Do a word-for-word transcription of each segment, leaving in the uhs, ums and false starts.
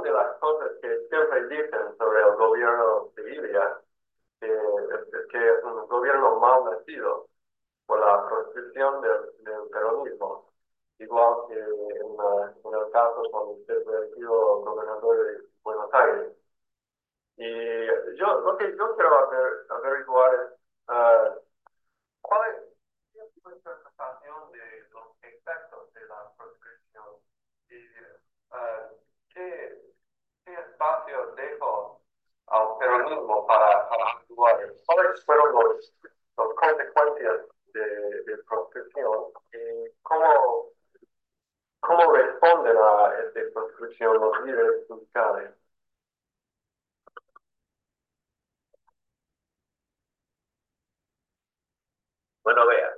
de las cosas que siempre dicen sobre el gobierno de Libia, que, es que es un gobierno mal nacido por la proscripción del, del peronismo, igual que en, la- en el caso cuando usted fue sido gobernador de Buenos Aires. Y yo, lo que yo quiero aver- averiguar es, ah, ¿cuál es su interpretación de los efectos de la proscripción? Y ah, ¿qué, qué espacio dejó al peronismo para, para actuar? ¿Cuáles fueron los, las consecuencias de, de proscripción y cómo, cómo responden a esta proscripción los líderes sindicales? Bueno, vean,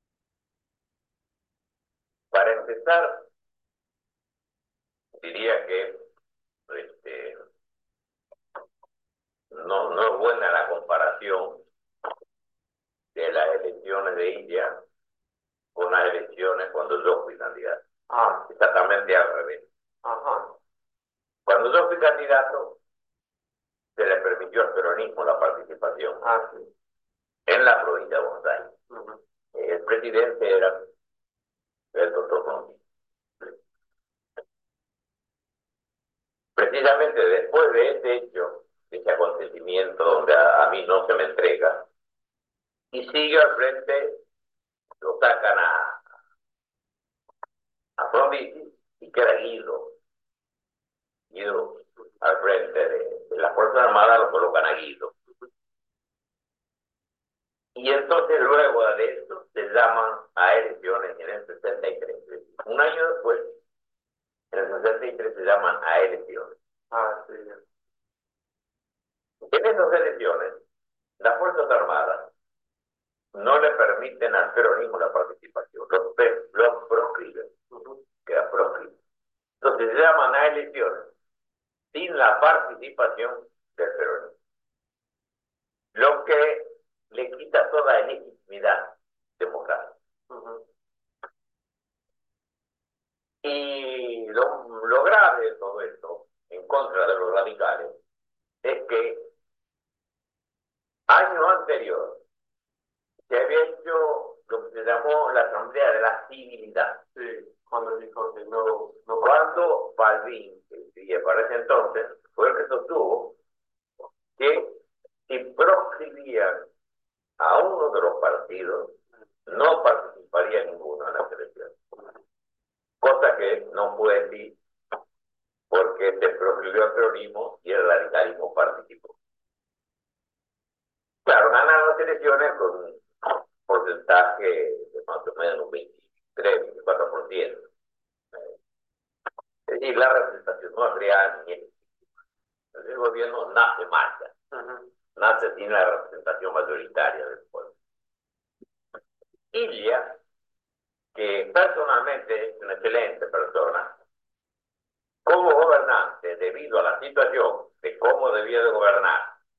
para empezar, diría que este, no, no es buena la comparación de las elecciones de India con las elecciones cuando yo fui candidato. Ah, Exactamente al revés. ajá, Cuando yo fui candidato, se le permitió al peronismo la participación ah, sí. en la provincia de Buenos Aires. Ujú. El presidente era el doctor Conti. Precisamente después de ese hecho, de ese acontecimiento donde a, a mí no se me entrega, y sigue al frente, lo sacan a, a Frondizi y queda Guido. Guido al frente de, de la Fuerza Armada lo colocan a Guido. Y entonces luego de esto se llaman a elecciones en el sesenta y tres. Un año después, en el sesenta y tres se llaman a elecciones. Ah, sí. En esas elecciones, las Fuerzas Armadas no le permiten al peronismo la participación, los, los proscriben, Ujú. queda proscriben. Entonces se llaman a elecciones sin la participación del peronismo, lo que le quita toda legitimidad democrática. Ujú. Y lo, lo grave de todo esto, en contra de los radicales, es que año anterior se había hecho lo que se llamó la Asamblea de la Civilidad. Sí, cuando dijo que no, no. Cuando Balbín, que para ese entonces fue el que sostuvo que si proscribían a uno de los partidos, no participaría ninguno en la selección. Cosa que no fue así, porque se proscribió el peronismo y el radicalismo participó. Claro, ganaron las elecciones con un porcentaje de más o menos un veintitrés, veinticuatro por ciento. Es decir, la representación no es real ni es. El gobierno nace mal, Ujú. nace sin la representación mayoritaria del pueblo. Ilia, que personalmente es una excelente persona, como gobernante, debido a la situación de cómo debía de gobernar,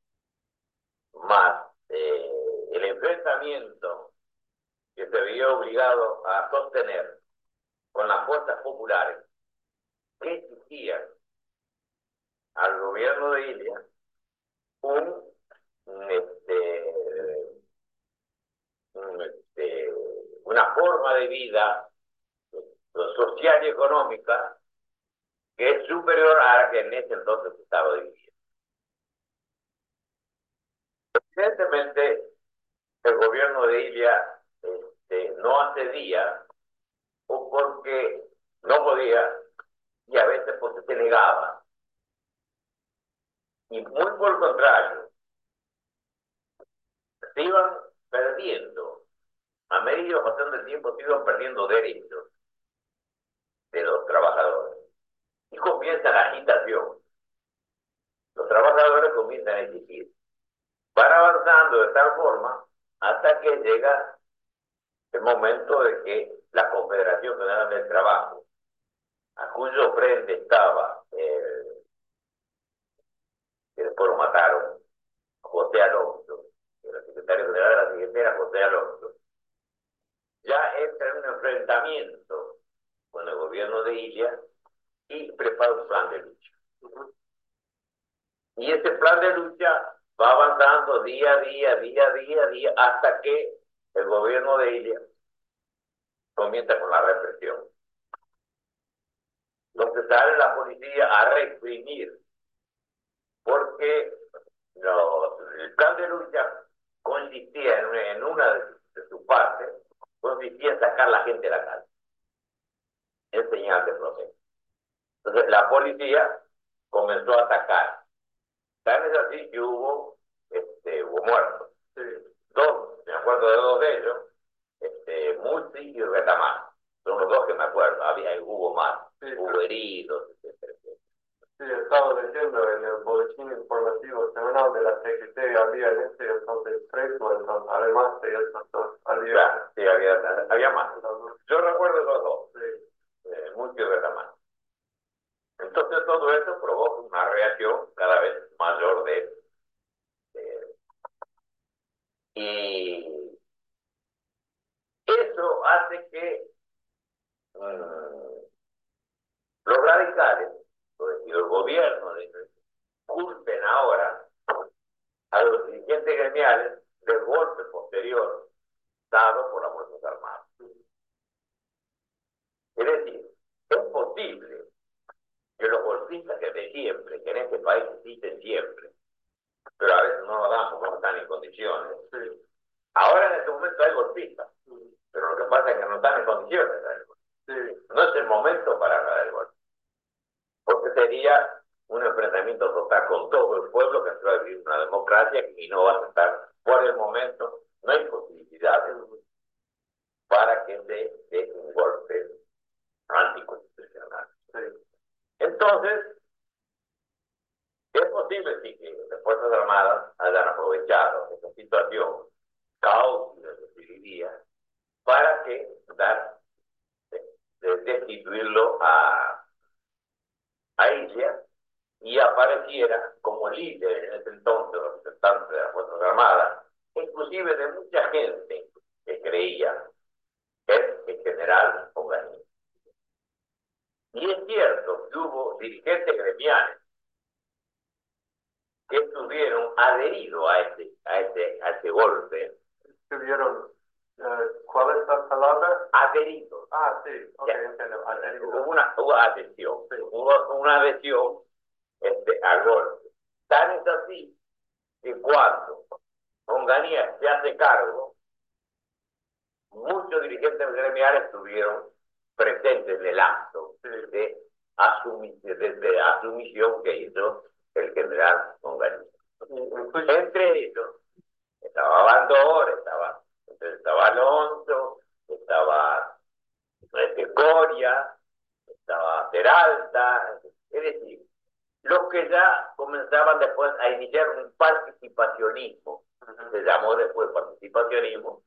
más eh, el enfrentamiento que se vio obligado a sostener con las fuerzas populares que exigían al gobierno de Ilia un, un, este, un, este, una forma de vida social y económica que es superior a la que en ese entonces estaba viviendo. Evidentemente, el gobierno de Ilia este, no accedía o porque no podía y a veces porque se negaba. Y muy por el contrario, se iban perdiendo, a medida que pasando el tiempo, se iban perdiendo derechos de los trabajadores. Y comienza la agitación. Los trabajadores comienzan a exigir. Van avanzando de tal forma hasta que llega el momento de que la Confederación General del Trabajo, a cuyo frente estaba, eh, que después lo mataron, José Alonso, que era el secretario general de la C G T, era José Alonso, ya entra en un enfrentamiento con el gobierno de Ilia y prepara un plan de lucha. Y ese plan de lucha va avanzando día a día, día a día, día, hasta que el gobierno de ella comienza con la represión. Entonces sale la policía a reprimir, porque los, el plan de lucha consistía en, en una de, de sus partes, consistía en sacar a la gente de la calle, en señal de proceso. Entonces la policía comenzó a atacar. Tal es así que hubo, este, hubo muertos. Sí. Dos, me acuerdo de dos de ellos, este, Muti y Retamar. Son los dos que me acuerdo, había, hubo más, sí, hubo heridos, etcétera, etcétera. Sí, estaba leyendo en el boletín informativo semanal de la C G T, había en ese entonces tres muertos, además de estos dos, había... Claro, sí, había, había más. Yo recuerdo los dos, sí. eh, Muti y Retamar. Entonces todo esto provoca una reacción cada vez mayor de, de y eso hace que um, los radicales, y el gobierno, culpen ahora a los dirigentes gremiales del golpe posterior dado por las Fuerzas Armadas. Es decir, es posible que los golpistas que de siempre, que en este país existen siempre, pero a veces no lo dan porque no están en condiciones. Sí. Ahora en este momento hay golpistas, sí, pero lo que pasa es que no están en condiciones de dar el golpe. Sí. No es el momento para dar el golpe, porque sería un enfrentamiento total con todo el pueblo que va a vivir una democracia y no va a estar, por el momento, no hay posibilidades para que se dé un golpe anticonstitucional. Sí. Entonces, es posible sí, que las Fuerzas Armadas hayan aprovechado esta situación caótica que se vivía para que dar, de, de destituirlo a, a ella y apareciera como líder en ese entonces representante de las Fuerzas Armadas, inclusive de mucha gente que creía en el general Onganía. Y es cierto que hubo dirigentes gremiales que estuvieron adheridos a este, a este, a este golpe. ¿Estuvieron, uh, cuál es la palabra? Adheridos. Ah, sí, ok, entiendo. Adheridos. Hubo una, hubo adhesión, sí. Hubo una adhesión este, al golpe. Tan es así que cuando Onganía se hace cargo, muchos dirigentes gremiales estuvieron presentes en el acto de, asumir, de, de asumición que hizo el general Onganía. Entre ellos estaba Bandor, estaba, estaba Alonso, estaba este, Coria, estaba Peralta, es decir, los que ya comenzaban después a iniciar un participacionismo, se llamó después participacionismo,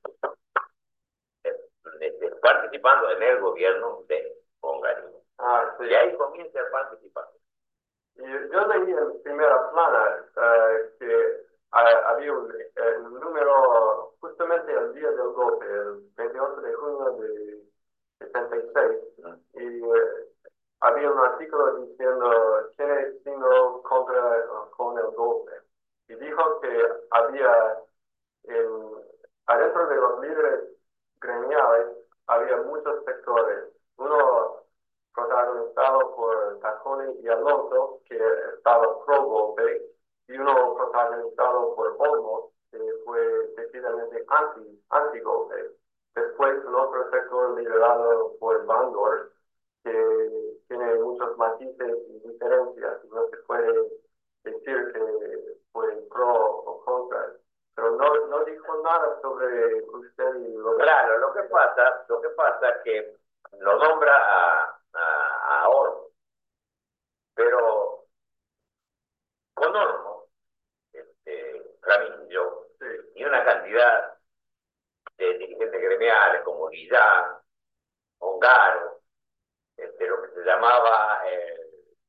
participando en el gobierno de Onganía. Ah, sí. Y ahí comienza el participación. Y yo leí en primera plana uh, que uh, había un, uh, un número justamente el día del golpe, el veintiocho de junio de setenta y seis, uh-huh. y uh, había un artículo diciendo quiénes vino contra uh, con el golpe. Y dijo que había en, adentro de los líderes gremiales había muchos sectores. Uno protagonizado por Tacconi y Alonso, que estaba pro golpe, y uno protagonizado por Olmos, que fue decididamente anti, anti golpe. Después un otro sector liderado por Bandor, que tiene muchos matices y diferencias, y no se puede decir que fue pro o contra. Pero no, no dijo nada sobre usted y lo Claro, lo que pasa, lo que pasa es que lo nombra a, a, a Olmos, pero con Olmos, este, Ramillo, sí, y una cantidad de dirigentes gremiales como Guillán, Ongaro, este, lo que se llamaba el,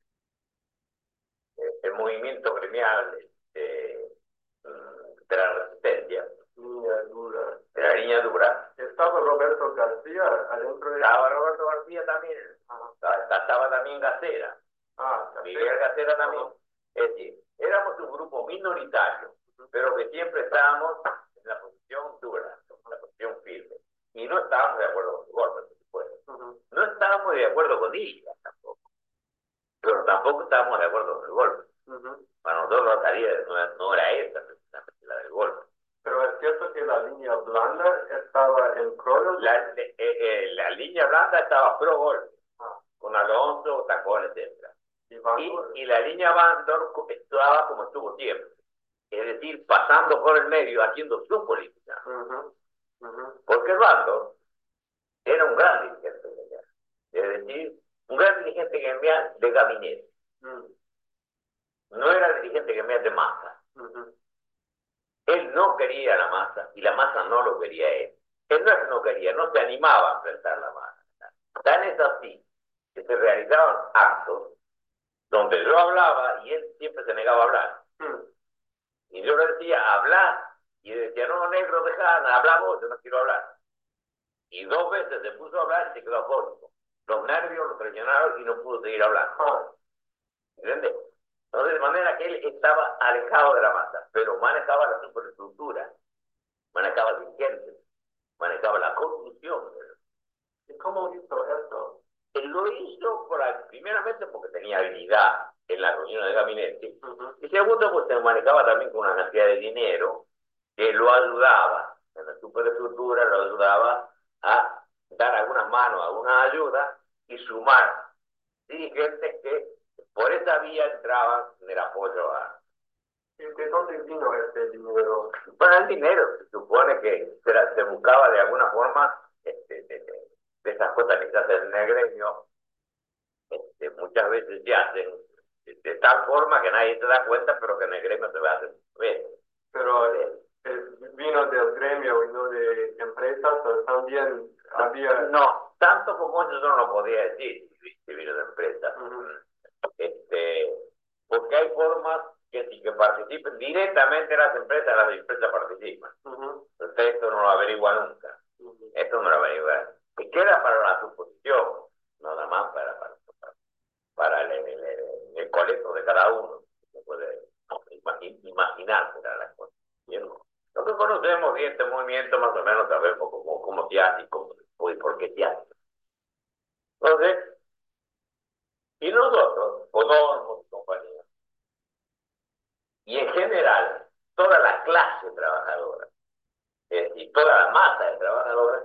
el movimiento gremial este, de la resistencia, Niña dura. de la línea dura. Estaba Roberto García adentro de... Estaba Roberto García también, estaba, estaba también Gacera. Ah, Yo Miguel Gacera también. Es decir, éramos un grupo minoritario, pero que siempre estábamos en la posición dura, en la posición firme. Y no estábamos de acuerdo con su golpe, por supuesto. Uh-huh. No estábamos de acuerdo con ella tampoco, pero tampoco estábamos de acuerdo con el golpe. Uh-huh. Para nosotros la salida no, no era esa, precisamente la del golpe. Pero es cierto que la línea blanda estaba en pro. La, eh, eh, la línea blanda estaba pro golpe, ah. con Alonso, Tacón, etcétera. Y, y, y la línea Bandor estaba como estuvo siempre, es decir, pasando por el medio, haciendo su política. Uh-huh. Uh-huh. Porque el Bandor era un gran dirigente gremial, es decir, un gran dirigente gremial de gabinete. Uh-huh. No era dirigente gremial de masa. Uh-huh. Él no quería la masa y la masa no lo quería él. Él no es que no quería, no se animaba a enfrentar la masa. Tan es así que se realizaban actos donde yo hablaba y él siempre se negaba a hablar. Hmm. Y yo le decía, habla, y él decía, no, negro, deja, habla vos, yo no quiero hablar. Y dos veces se puso a hablar y se quedó afónico. Los nervios lo presionaron y no pudo seguir hablando. ¿Entiendes? Entonces, de manera que él estaba alejado de la masa, pero manejaba la superestructura, manejaba dirigentes, manejaba la conducción. ¿Y cómo hizo esto? Él lo hizo por, primeramente porque tenía habilidad en las reuniones de gabinete, uh-huh. y segundo porque se manejaba también con una cantidad de dinero que lo ayudaba en la superestructura, lo ayudaba a dar algunas manos, alguna ayuda y sumar dirigentes que por esa vía entraban en el apoyo a... ¿De dónde vino este dinero? Bueno, el dinero se supone que se, se buscaba de alguna forma este, de, de, de esas cosas que se hacen en el gremio, este, muchas veces se hacen de, de tal forma que nadie se da cuenta, pero que en el gremio se va a hacer. Pero eh, vino del gremio y no de empresas, o también había... No, tanto como eso yo no lo podía decir, si vino de empresas. Uh-huh. Este, porque hay formas que sí que participen directamente las empresas, las empresas participan. Uh-huh. Entonces esto no lo averigua nunca. Uh-huh. Esto no lo averigua. Y queda para la suposición, no nada más para, para, para, para el, el, el, el colegio de cada uno. Se puede imaginarse las cosas. ¿Bien? Lo que conocemos bien este movimiento, más o menos sabemos cómo, cómo se hace y, cómo, y por qué se hace. Entonces, y nosotros, Podemos y compañía, y en general, toda la clase trabajadora, eh, y toda la masa de trabajadores,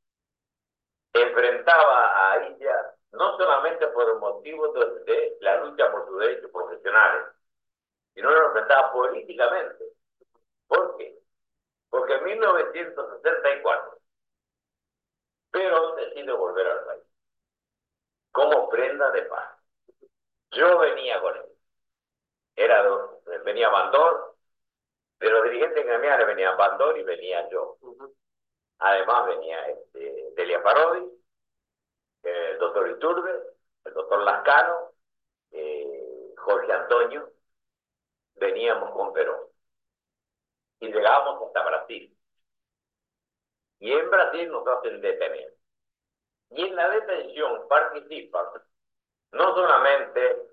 enfrentaba a ella no solamente por el motivo de, de la lucha por sus derechos profesionales, sino lo enfrentaba políticamente. ¿Por qué? Porque en mil novecientos sesenta y cuatro, Perón decide volver al país como prenda de paz. Yo venía con él. Era, venía Bandor, de los dirigentes gremiales venía Bandor y venía yo. Uh-huh. Además venía este, Delia Parodi, el doctor Iturbe, el doctor Lascano, eh, Jorge Antonio. Veníamos con Perón. Y llegábamos hasta Brasil. Y en Brasil nos hacen detener. Y en la detención participan no solamente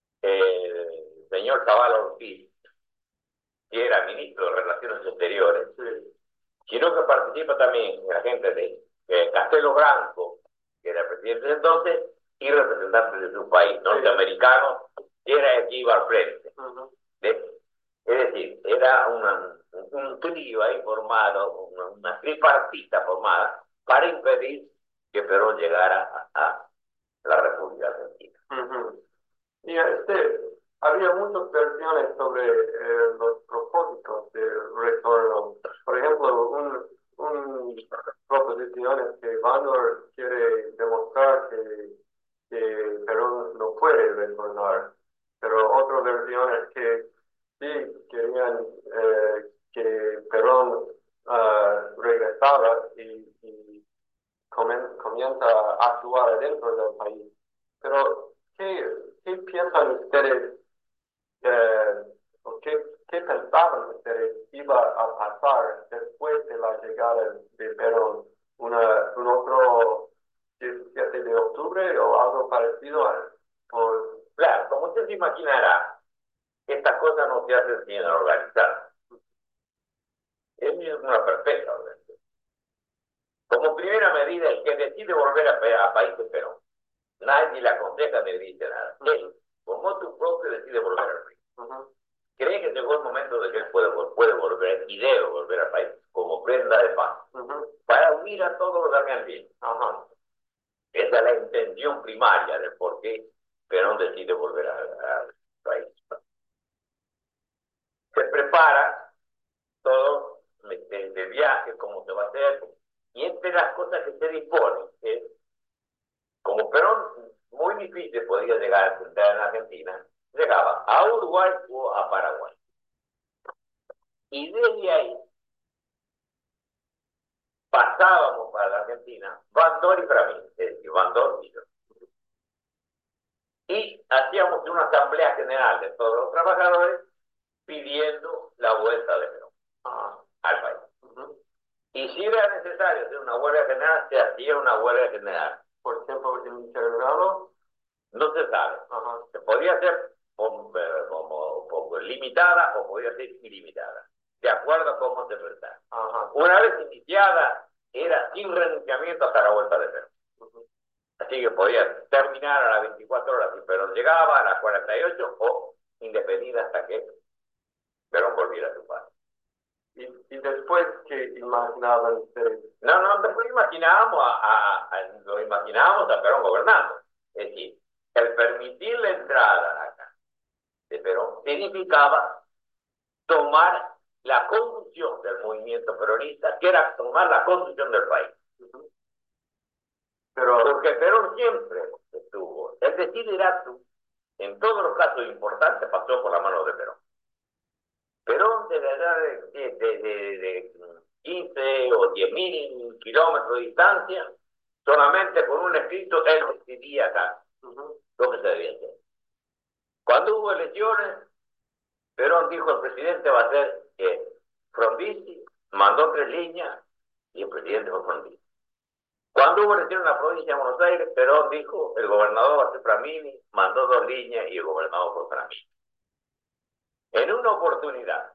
el señor Zavala Ortiz, que era ministro de Relaciones Exteriores, sí, sino que participa también la gente de eh, Castelo Branco, que era presidente de entonces, y representantes de su país, norteamericanos, que era el que iba al frente. Uh-huh. de, es decir, era una, un trío ahí formado, una, una tripartita formada, para impedir que Perón llegara a, a la República Argentina. Uh-huh. Y este, había muchas versiones sobre eh, los propósitos del retorno. Por ejemplo, un, un proposición es que Bandor quiere demostrar que, que Perón no puede retornar. Pero otra versión es que sí querían eh, que Perón uh, regresara y, y comienza a actuar dentro del país. Pero, ¿qué, qué piensan ustedes, eh, o qué, qué pensaban ustedes iba a pasar después de la llegada de Perón? Una, ¿Un otro diecisiete de octubre o algo parecido? ¿O Claro, como usted se imaginará, estas cosas no se hacen sin organizar. Es una perfecta organización. Como primera medida, el que decide volver a, a país de Perón, nadie le aconseja ni le dice nada. Él, como tu propio, decide volver al país. Uh-huh. Cree que llegó el momento de que él puede, puede volver y debe volver al país como prenda de paz, uh-huh, para unir a todos los argentinos. Uh-huh. Esa es la intención primaria de por qué Perón decide volver al país. Se prepara todo de, de viaje, cómo se va a hacer, y entre las cosas que se dispone es, como Perón muy difícil podía llegar a entrar en Argentina, llegaba a Uruguay o a Paraguay. Y desde ahí pasábamos para la Argentina, Bandor y Framín, es decir, Bandor y yo. Y hacíamos una asamblea general de todos los trabajadores pidiendo la vuelta de Perón uh, al país. Uh-huh. Y si era necesario hacer una huelga general, se hacía una huelga general. Por ejemplo, indeterminado. No se sabe. Uh-huh. Se podía hacer como, como, como limitada o podía ser ilimitada, de acuerdo a cómo se presentara. Uh-huh. Una vez iniciada, era sin renunciamiento hasta la vuelta de Perón. Uh-huh. Así que podía terminar a las veinticuatro horas si Perón llegaba, a las cuarenta y ocho, o indefinida hasta que Perón volviera a su padre. ¿Y, y después qué imaginaban ustedes? No, no, después imaginábamos a, a, a, lo imaginábamos a Perón gobernando. Es decir, el permitir la entrada acá de Perón significaba tomar la conducción del movimiento peronista, que era tomar la conducción del país. Uh-huh. Pero, porque Perón siempre estuvo, el desiderato, en todos los casos importantes, pasó por la mano de Perón. Perón, de la edad de, de, de, de quince o diez mil kilómetros de distancia, solamente con un escrito, él decidía acá uh-huh, lo que se debía hacer. Cuando hubo elecciones, Perón dijo: el presidente va a ser eh, Frondizi, mandó tres líneas y el presidente fue Frondizi. Cuando hubo elecciones en la provincia de Buenos Aires, Perón dijo: el gobernador va a ser Framini, mandó dos líneas y el gobernador fue Framini. En una oportunidad,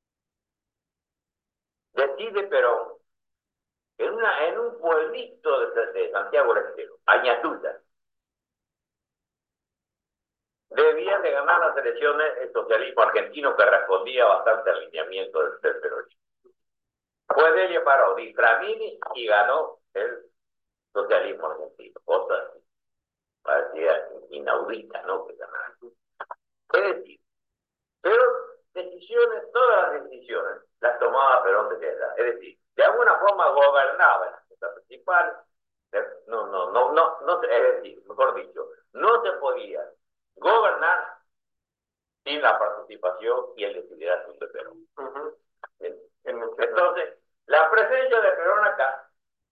decide Perón, en, una, en un pueblito de, de Santiago del Estero, Añatuta, debía de ganar las elecciones el socialismo argentino, que respondía bastante al lineamiento del, del peronismo. Fue Delia Paró, Di Framini, y ganó el socialismo argentino. Cosa parecía inaudita, ¿no? Que ganara. Es decir, pero decisiones, todas las decisiones las tomaba Perón de piedra. Es decir, de alguna forma gobernaba en la ciudad principal. No, no, no, no, no, es decir, mejor dicho, no se podía gobernar sin la participación y el desiderato de Perón. Uh-huh. Entonces, la presencia de Perón acá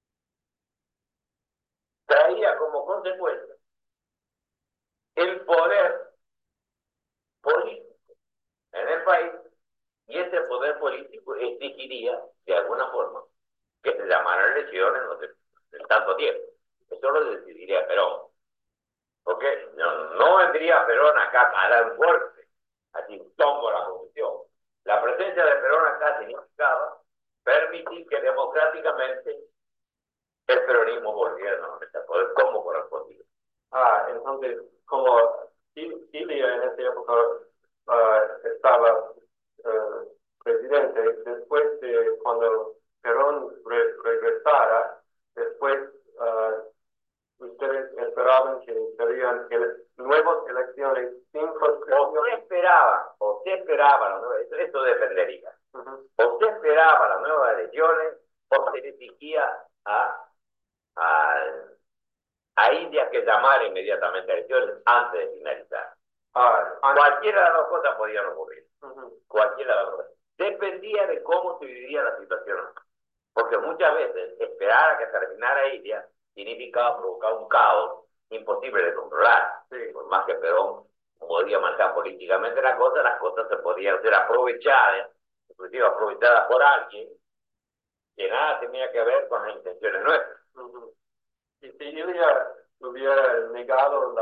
traía como consecuencia el poder político en el país, y ese poder político exigiría, de alguna forma, que se llamaran elecciones no sé, en tanto tiempo. Eso lo decidiría Perón. Porque no, no vendría Perón acá a dar un golpe, así tomo la constitución. La presencia de Perón acá significaba permitir que democráticamente el peronismo volviera a poder como correspondía. Ah, entonces, como Chile en esa época uh, estaba uh, presidente, después de cuando Perón re regresara, después uh, ustedes esperaban que serían ele nuevas elecciones sin o se esperaba, o se esperaba, ¿no? Eso, eso dependería. Uh-huh. O se esperaba las nuevas elecciones, o se exigía a, a, a India que llamara inmediatamente a elecciones antes de finalizar. Ah, cualquiera de las dos cosas podían ocurrir. Uh-huh. Cualquiera de las dos cosas. Dependía de cómo se vivía la situación. Porque muchas veces esperar a que terminara India significaba provocar un caos imposible de controlar. Sí. Por más que Perón podía marcar políticamente las cosas, las cosas se podían ser aprovechadas, inclusive aprovechadas por alguien que nada tenía que ver con las intenciones nuestras. Uh-huh. Y si Ilia hubiera negado la,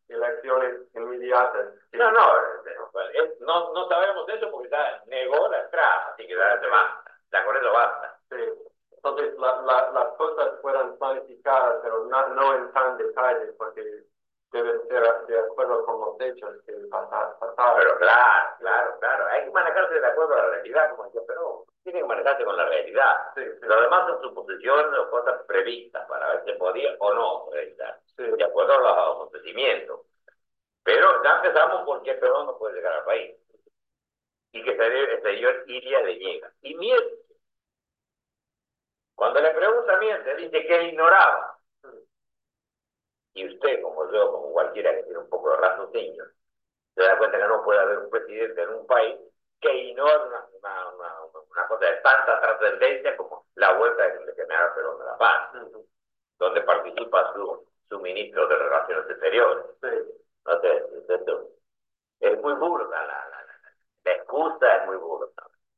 elecciones inmediatas. No, no, es- no, no sabemos eso porque está, negó la entrada, así que ya se basta, ya con eso basta. Sí. Entonces, la, la, las cosas fueron planificadas, pero no, no en tan detalle, porque deben ser de acuerdo con los hechos que pasa- pasaron. Pero claro, claro, claro, hay que manejarse de acuerdo a la realidad, como decía, pero tiene que manejarse con la realidad. Sí, sí. Lo demás son suposiciones o cosas previstas para ver si podía o no realizar, Sí. de acuerdo a los acontecimientos. Pero ya empezamos porque Perón no puede llegar al país. Y que el señor Iria le niega. Y miente. Cuando le pregunta miente, dice que ignoraba. Y usted, como yo, como cualquiera que tiene un poco de raciocinio, se da cuenta que no puede haber un presidente en un país que ignore una, una, una, una cosa de tanta trascendencia como la vuelta del general Perón de la Paz, uh-huh. donde participa su, su ministro de Relaciones Exteriores. Sí. No sé, esto es muy burda, la, la, la, la excusa es muy burda.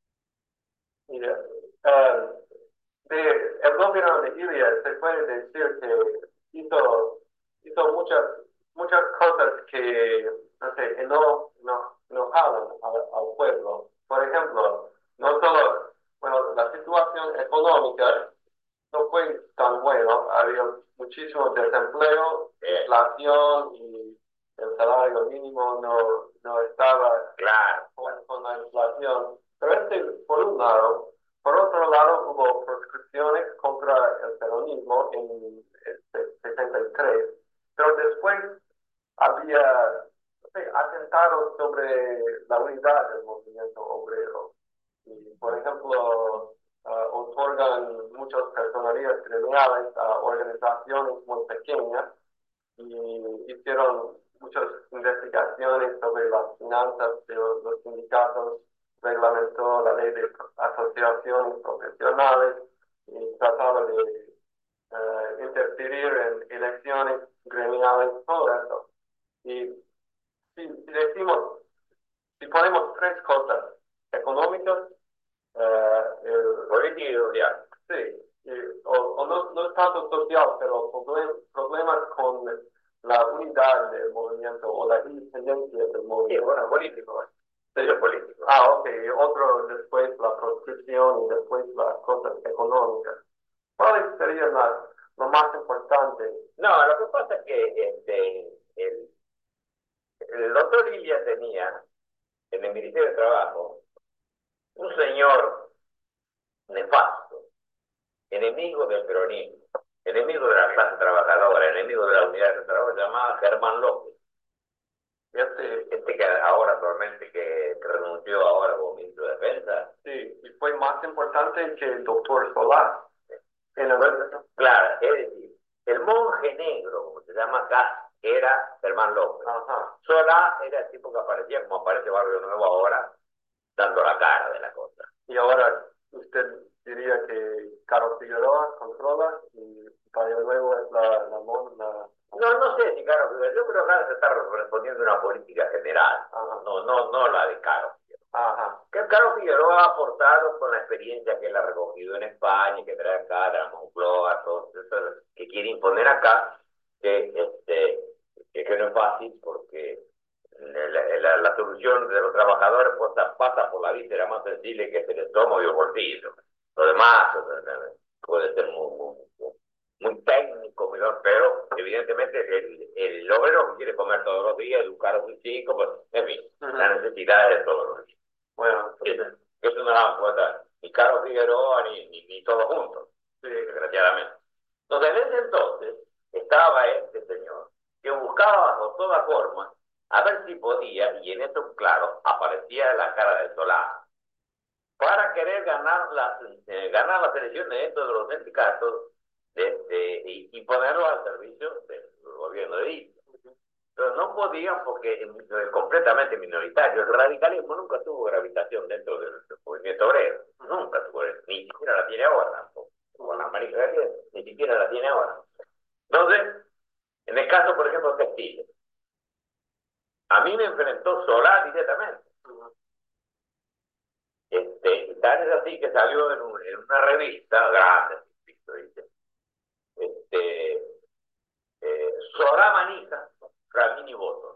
Mira, uh, de, el gobierno de Ilia se puede decir que hizo, hizo muchas, muchas cosas que, no sé, no, no, enojaban al, al pueblo. Por ejemplo, no solo, bueno, la situación económica no fue tan buena, había muchísimo desempleo, inflación y el salario mínimo no, no estaba claro con, con la inflación. Pero este, por un lado. Por otro lado, hubo proscripciones contra el peronismo en el sesenta y tres, pero después había no sé, atentados sobre la unidad del movimiento obrero. Y, por ejemplo, uh, otorgan muchas personalidades gremiales a organizaciones muy pequeñas y hicieron muchas investigaciones sobre las finanzas de los, los sindicatos, reglamentó la ley de asociaciones profesionales y trataba de uh, interferir en elecciones gremiales, todo eso. Y si, si decimos, si ponemos tres cosas, económicas, uh, el, política y social. Sí, y, o, o no, no es tanto social, pero problem, problemas con la unidad del movimiento o la independencia del movimiento. Sí, bueno, político. Sí, es político. Ah, ok. Otro después la proscripción y después las cosas económicas. ¿Cuáles serían las, lo más importante? No, lo que pasa es que este, el, el doctor Ilia tenía en el Ministerio de Trabajo un señor nefasto, enemigo del peronismo, enemigo de la clase trabajadora, enemigo de la unidad de trabajo, se llamaba Germán López. Este, este que ahora actualmente que, que renunció ahora como ministro de Defensa. Sí, y fue más importante que el doctor Solá. En la bueno, claro, es decir, el monje negro, como se llama acá, era Germán López. Ajá. Solá era el tipo que aparecía, como aparece Barrio Nuevo ahora, dando la cara de la cosa. Y ahora usted diría que Carlos Figueroa controla y Barrio Nuevo es la, la, la no, no sé si Carlos Figueroa, yo creo que ahora se está respondiendo a una política general, no, no, no la de Carlos Figueroa. Ajá. Que Carlos Figueroa ha aportado con la experiencia que él ha recogido en España, que trae acá, de la Moncloa, todo eso, que quiere imponer acá, que, este, que, que no es fácil porque la, la, la solución de los trabajadores pues, pasa por la víscera más sensible que es el estómago y el bolsillo. Lo demás puede ser muy, muy, muy, muy técnico, pero evidentemente el, el obrero que quiere comer todos los días, educar a sus chicos, pues, en fin, uh-huh. La necesidad de todos los días. Bueno, eso, eso no la cuenta ni Carlos Figueroa ni, ni, ni todos juntos, sí, desgraciadamente. Entonces, en ese entonces estaba este señor que buscaba bajo toda forma a ver si podía, y en eso, claro, aparecía la cara de Solá, para querer ganar las, eh, ganar las elecciones dentro de los sindicatos de, de, y, y ponerlo al servicio del gobierno de Ilia. Pero no podían porque es completamente minoritario. El radicalismo nunca tuvo gravitación dentro del, del movimiento obrero. Nunca tuvo, ni siquiera la tiene ahora tampoco. Con la América Latina, ni siquiera la tiene ahora. Entonces, en el caso, por ejemplo, de Textiles, a mí me enfrentó Solá directamente. Este, tal es así que salió en, un, en una revista grande, dice, este, eh, Solá Manija, Ramini votos.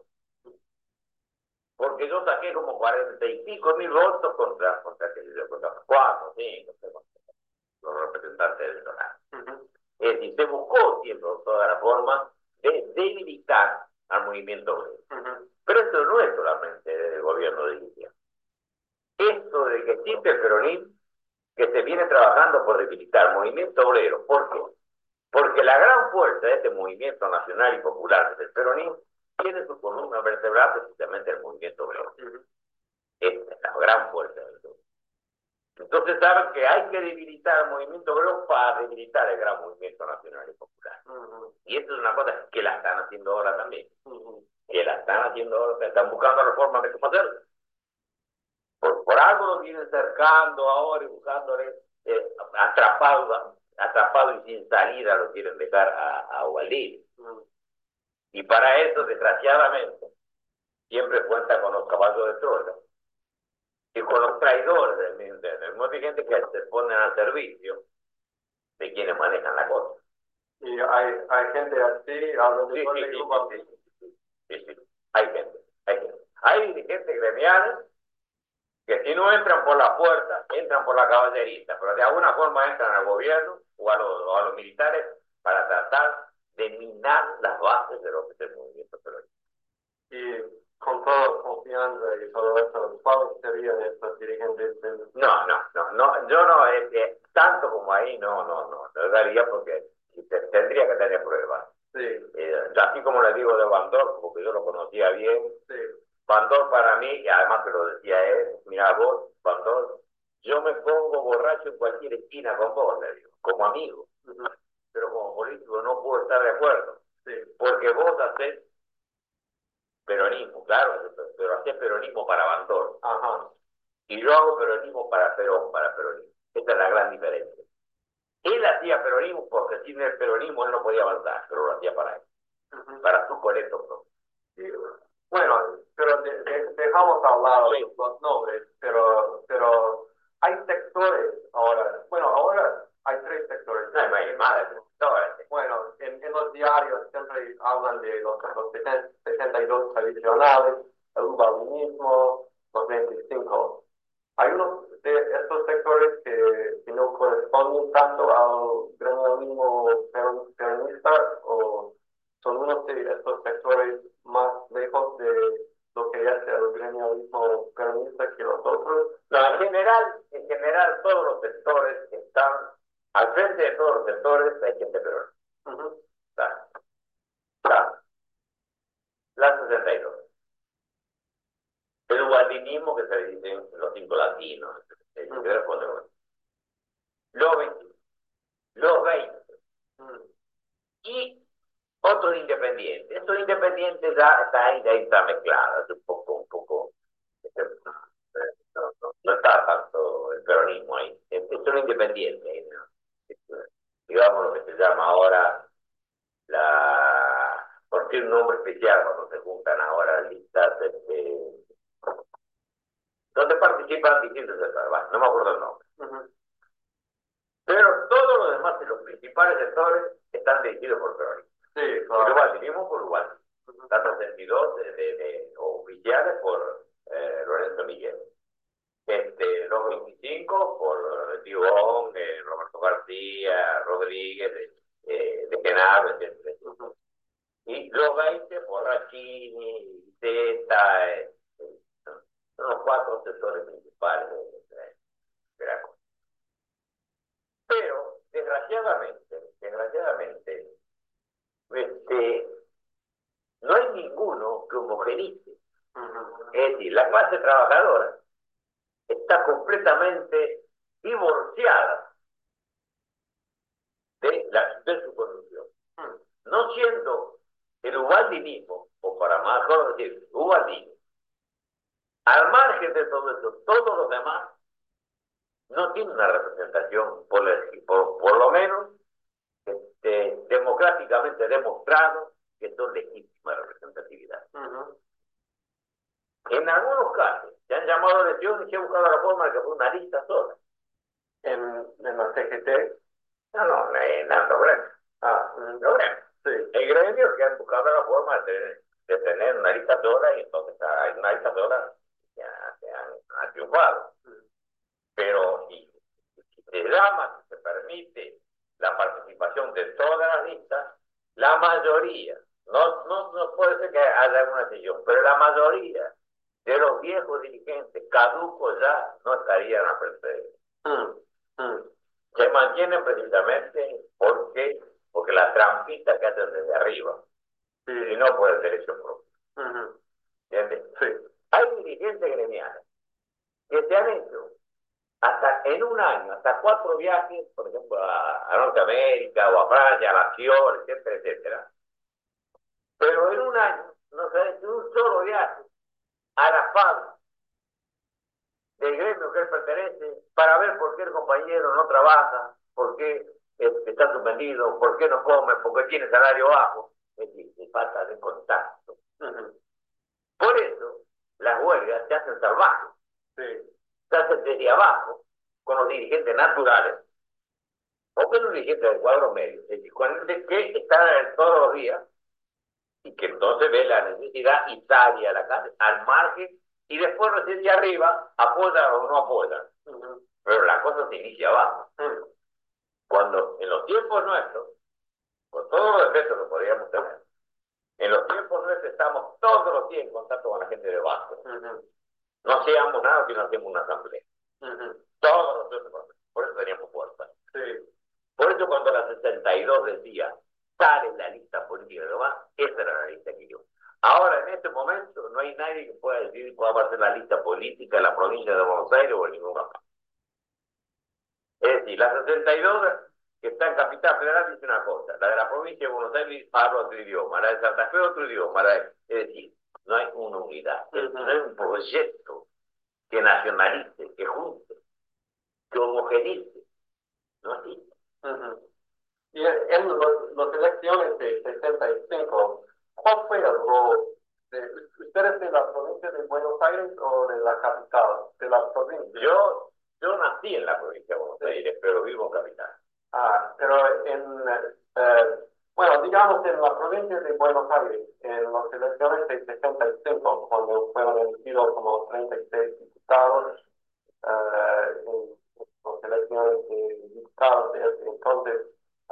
Porque yo saqué como cuarenta y pico mil votos contra, contra, contra, contra cuatro, cinco, no sé cuántos, los representantes del Senado. Uh-huh. Es decir, se buscó siempre toda la forma de debilitar al movimiento obrero. Uh-huh. Pero esto no es solamente del gobierno de Libia. Esto de que existe el peronismo, que se viene trabajando por debilitar el movimiento obrero. ¿Por qué? Porque la gran fuerza de este movimiento nacional y popular del peronismo tiene su columna vertebral precisamente el movimiento obrero. Uh-huh. Esta es la gran fuerza del todo. Entonces saben que hay que debilitar el movimiento obrero para debilitar el gran movimiento nacional y popular. Uh-huh. Y esto es una cosa que la están haciendo ahora también. Uh-huh. Que la están haciendo ahora, que están buscando la forma de cómo hacerlo. Por, por algo lo vienen cercando ahora y buscándole eh, atrapado, atrapado y sin salida lo quieren dejar a, a Ubaldini. Uh-huh. Y para eso, desgraciadamente, siempre cuenta con los caballos de Troya y con los traidores del ministerio. Mucha gente que se ponen al servicio de quienes manejan la cosa. Y hay, hay gente así, alrededor sí, del sí, grupo sí, sí, sí, sí, sí, hay gente, hay gente. Hay dirigentes gremiales que si no entran por la puerta, entran por la caballerita, pero de alguna forma entran al gobierno o a los, o a los militares para tratar de minar las bases de lo que es el movimiento peronista. Y con toda confianza y todo eso, ¿cuáles serían estos dirigentes? No, no, no, no, yo no, es que tanto como ahí, no, no, no, no daría porque tendría que tener pruebas. Sí. Eh, así como le digo de Bandor, porque yo lo conocía bien, sí. Bandor para mí, y además que lo decía él, mira vos, Bandor, yo me pongo borracho en cualquier esquina con vos, le digo, como amigo, uh-huh. Pero como político no puedo estar de acuerdo, sí. Porque vos hacés peronismo, claro, pero hacés peronismo para Bandor. Ajá. Y yo hago peronismo para Perón, para peronismo. Esta es la gran diferencia. Él hacía peronismo porque sin el peronismo él no podía avanzar, pero lo hacía para él, uh-huh. Para su colecto propio. Sí. Bueno, pero de, de, dejamos a un lado sí. los nombres, pero, pero hay sectores ahora, bueno, ahora hay tres sectores. No, no hay más de sectores. Bueno, en, en los diarios siempre hablan de los, los sesenta y dos tradicionales, el ubaldinismo, los veinticinco. Hay unos de estos sectores que, que no corresponden tanto al gremialismo peronista o son unos de estos sectores más lejos de lo que es el gremialismo peronista que los otros. No, en general, en general todos los sectores están, al frente de todos los sectores hay gente peronista. Uh-huh. Está, está. La sesenta y dos. El ubaldinismo que se dice los cinco latinos, el uh-huh. Los veinte, los veinte. Uh-huh. Y otros independientes. Estos independientes ya está ahí, ya está mezclado, es un poco, un poco, no, no, no está tanto el peronismo ahí. Son independientes, ¿no? Digamos lo que se llama ahora la, por qué un nombre especial cuando se juntan ahora listas este, donde participan distintos sectores, no me acuerdo el nombre. Uh-huh. Pero todos los demás de los principales sectores están dirigidos por peronistas. Sí, claro. Igual, vivimos por igual. Uh-huh. Las sesenta y dos de, de, de, oficiales por eh, Lorenzo Miguel. Este, los veinticinco por Tibón, eh, Roberto García, Rodríguez, eh, de Genaro, etcétera. Uh-huh. Y los veinte por Rachini, Zeta, eh, eh, son los cuatro sectores principales de, de, de la cosa. Pero, desgraciadamente, desgraciadamente, este, no hay ninguno que homogenice. Uh-huh. Es decir, la clase trabajadora está completamente divorciada de, la, de su condición. Uh-huh. No siendo el ubaldinismo, o para mejor decir, ubaldismo, al margen de todo eso, todos los demás no tienen una representación, por, por, por lo menos, este, democráticamente demostrado que son legítima representatividad. Uh-huh. En algunos casos se han llamado a elecciones y se ha buscado la forma de que fue una lista sola. ¿En, en la C G T? No, no, en la gremio. Ah, en el gremio. Sí. Hay gremios que han buscado la forma de tener de tener una lista sola y entonces hay una lista sola ya se han, han triunfado. Pero si, si se llama, si se permite la participación de todas las listas, la mayoría, no, no, no puede ser que haya alguna excepción, pero la mayoría de los viejos dirigentes caducos ya no estarían a frente. Mm, mm. Se mantienen precisamente porque, porque la trampita que hacen desde arriba, sí, y no por el derecho propio. Uh-huh. ¿Entiendes? Sí. Hay dirigentes gremiales que se han hecho hasta en un año, hasta cuatro viajes, por ejemplo, a, a Norteamérica o a Francia, a la Acción, etcétera, etcétera. Pero en un año no se ha hecho un solo viaje a la fábrica del gremio que él pertenece para ver por qué el compañero no trabaja, por qué este, está suspendido, por qué no come, por qué tiene salario bajo. Es decir, de falta de contacto. Uh-huh. Por eso, las huelgas se hacen salvajes. Sí. Se hacen desde abajo, con los dirigentes naturales, o con los dirigentes del cuadro medio, es decir, con el que están todos los días, y que entonces ve la necesidad y sale a la calle, al margen, y después recién de arriba apoyan o no apoyan. Uh-huh. Pero la cosa se inicia abajo. Uh-huh. Cuando en los tiempos nuestros, con todos los defectos que podríamos tener, en los tiempos nuestros estamos todos los días en contacto con la gente de abajo. Uh-huh. No hacíamos nada si no hacíamos una asamblea. Uh-huh. Todos los días, por eso teníamos fuerza. Sí. Por eso cuando la sesenta y dos decía, sale la lista política de Obama, esa era la lista que yo. Ahora, en este momento, no hay nadie que pueda decir que pueda hacer la lista política en la provincia de Buenos Aires o en ninguna parte. Es decir, la sesenta y dos que está en Capital Federal dice una cosa, la de la provincia de Buenos Aires habla otro idioma, la de Santa Fe otro idioma, la de... es decir, no hay una unidad, uh-huh. No hay un proyecto que nacionalice, que junte, que homogenice, no existe. Uh-huh. Y en, en los, las elecciones de sesenta y cinco, ¿cuál fue el rol de ustedes de la provincia de Buenos Aires o de la capital, de la provincia? Yo, yo nací en la provincia de Buenos sí. Aires, pero vivo en capital. Ah, pero en, eh, bueno, digamos en la provincia de Buenos Aires, en las elecciones de sesenta y cinco, cuando fueron elegidos como treinta y seis diputados, eh, en las elecciones de diputados de ese entonces,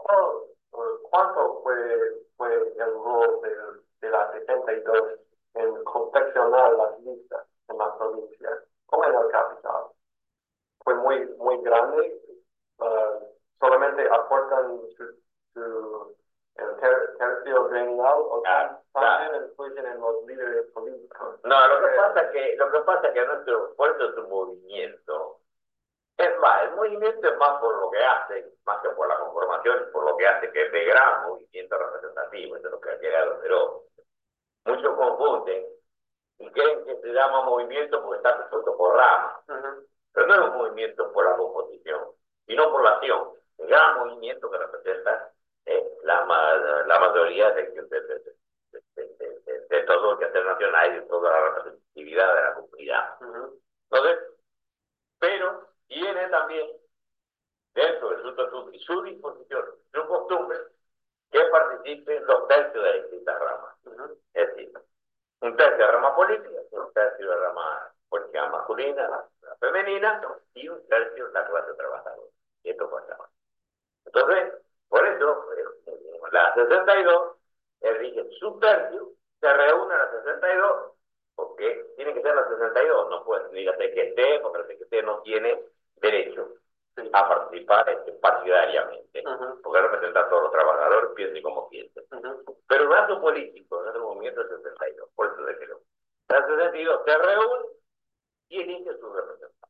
¿cuánto fue, fue el rol de, de la setenta y dos en confeccionar las listas en la provincia, como en la capital? Fue muy, muy grande. Uh, solamente aportan su, su el ter, tercio gremial o ah, también ah. influyen en los líderes políticos. No, lo que pasa es que, lo que pasa es que nuestro puerto es un movimiento. Es más, el movimiento es más por lo que hace, más que por la conformación, por lo que hace, que es de gran movimiento representativo, de lo que ha llegado, pero muchos confunden y creen que se llama movimiento porque está compuesto por ramas. Uh-huh. Pero no es un movimiento por la composición, sino por la acción. El gran movimiento que representa eh, la, la mayoría de, de, de, de, de, de, de, de todo el quehacer nacional y de toda la representatividad de la comunidad. Uh-huh. Entonces, pero tiene también dentro de su estatuto y su disposición, su costumbre, que participen dos tercios de distintas ramas. Uh-huh. Es decir, un tercio de rama política, un tercio de rama política masculina, la, la femenina, y un tercio de la clase trabajadora. Y esto pasaba. Entonces, por eso, eh, la sesenta y dos, él dice, su tercio se reúne a la sesenta y dos, porque tiene que ser la sesenta y dos, no puede ni la C G T, porque la C G T no tiene derecho a participar este, partidariamente, uh-huh. porque representa a todos los trabajadores, piense como piense. Uh-huh. Pero el acto político, el otro movimiento es el sesenta y dos, por eso de que lo. La sesenta y dos se reúne y elige su representante.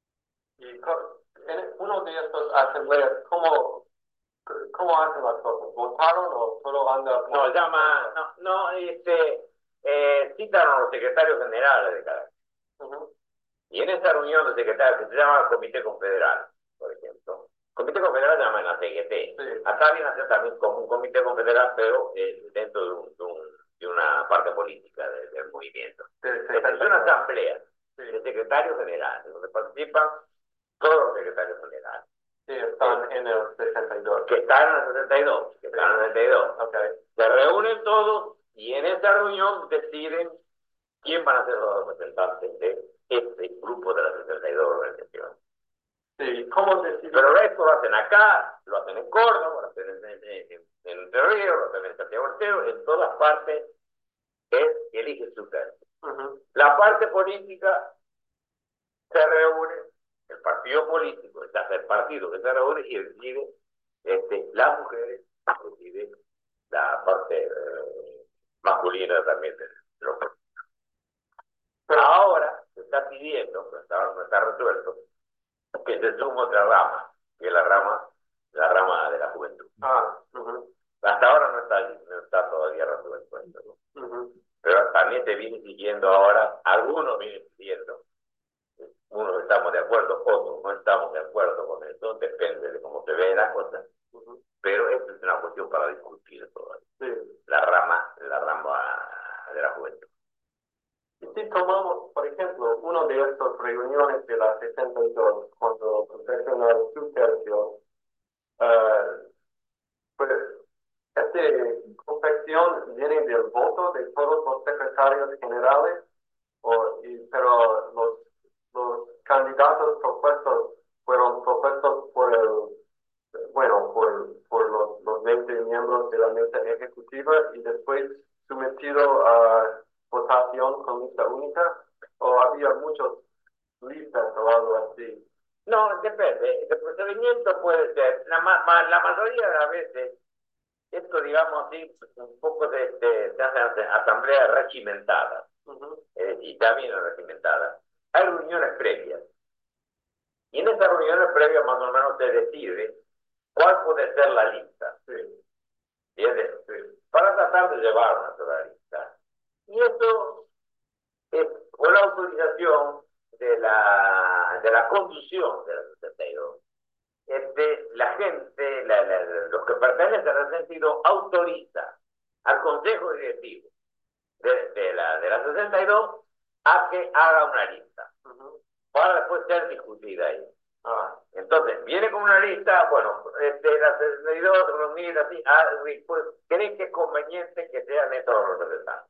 Y en uno de estos asambleas, ¿cómo, cómo hacen las cosas? ¿Votaron o solo anda? No, llama, no, no, este, eh, citan a los secretarios generales de cada. Uh-huh. Y en esa reunión de secretarios, que se llama Comité Confederal, por ejemplo, Comité Confederal se llama en la C G T. Sí. Acá viene a ser también como un Comité Confederal, pero eh, dentro de, un, de, un, de una parte política de, del movimiento. Sí, sí, es una asamblea sí. de secretarios generales, donde participan todos los secretarios generales. Sí, están sí. en el sesenta y dos. Que están en el sesenta y dos, que sí. están en el sesenta y dos. Okay. Se reúnen todos Y en esa reunión deciden quién van a ser los representantes de este grupo de las sesenta y dos organizaciones. Sí, ¿cómo deciden? Pero esto lo hacen acá, lo hacen en Córdoba, lo hacen en, en, en, en Entre Ríos, lo hacen en Santiago del Estero, en todas partes es elige su tercio. Uh-huh. La parte política se reúne, el partido político, está el partido que se reúne y decide, este, las mujeres decide la parte eh, masculina también de los. Pero ahora se está pidiendo, pero hasta ahora no está resuelto, que se sume otra rama, que es la rama, la rama de la juventud. Ah, uh-huh. Hasta ahora no está, no está todavía resuelto esto, ¿no? Uh-huh. Pero también se viene siguiendo ahora, algunos vienen siguiendo, unos estamos de acuerdo, otros no estamos de acuerdo con eso, depende de cómo se ve la cosa, uh-huh. Pero esto es una cuestión para discutir todavía, sí. la rama, la rama de la juventud. Y si tomamos, por ejemplo, uno de estas reuniones de la sesenta y dos, cuando confeccionaron su tercio, uh, pues, esta confección viene del voto de todos los secretarios generales, o, y, pero los, los candidatos propuestos fueron propuestos por el, bueno, por, por los, los veinte miembros de la mesa ejecutiva y después sometido a votación con lista única, o había muchos listas o algo así. No, depende. El procedimiento puede ser, la, ma, la mayoría de las veces, esto digamos así, un poco de, de, de asamblea regimentada, uh-huh. eh, y también regimentada. Hay reuniones previas. Y en esas reuniones previas más o menos se decide cuál puede ser la lista. Sí. ¿Entiendes? Sí. Para tratar de llevar una sola lista. Y eso es con la autorización de la, de la conducción de la sesenta y dos. Este, la gente, la, la, los que pertenecen al sesenta y dos, autoriza al Consejo Directivo de, de, la, de la sesenta y dos a que haga una lista, uh-huh. para después ser discutida ahí. Ah, entonces, viene con una lista, bueno, este, la sesenta y dos, reunir así, ah, pues, ¿creen que es conveniente que sean estos los representantes?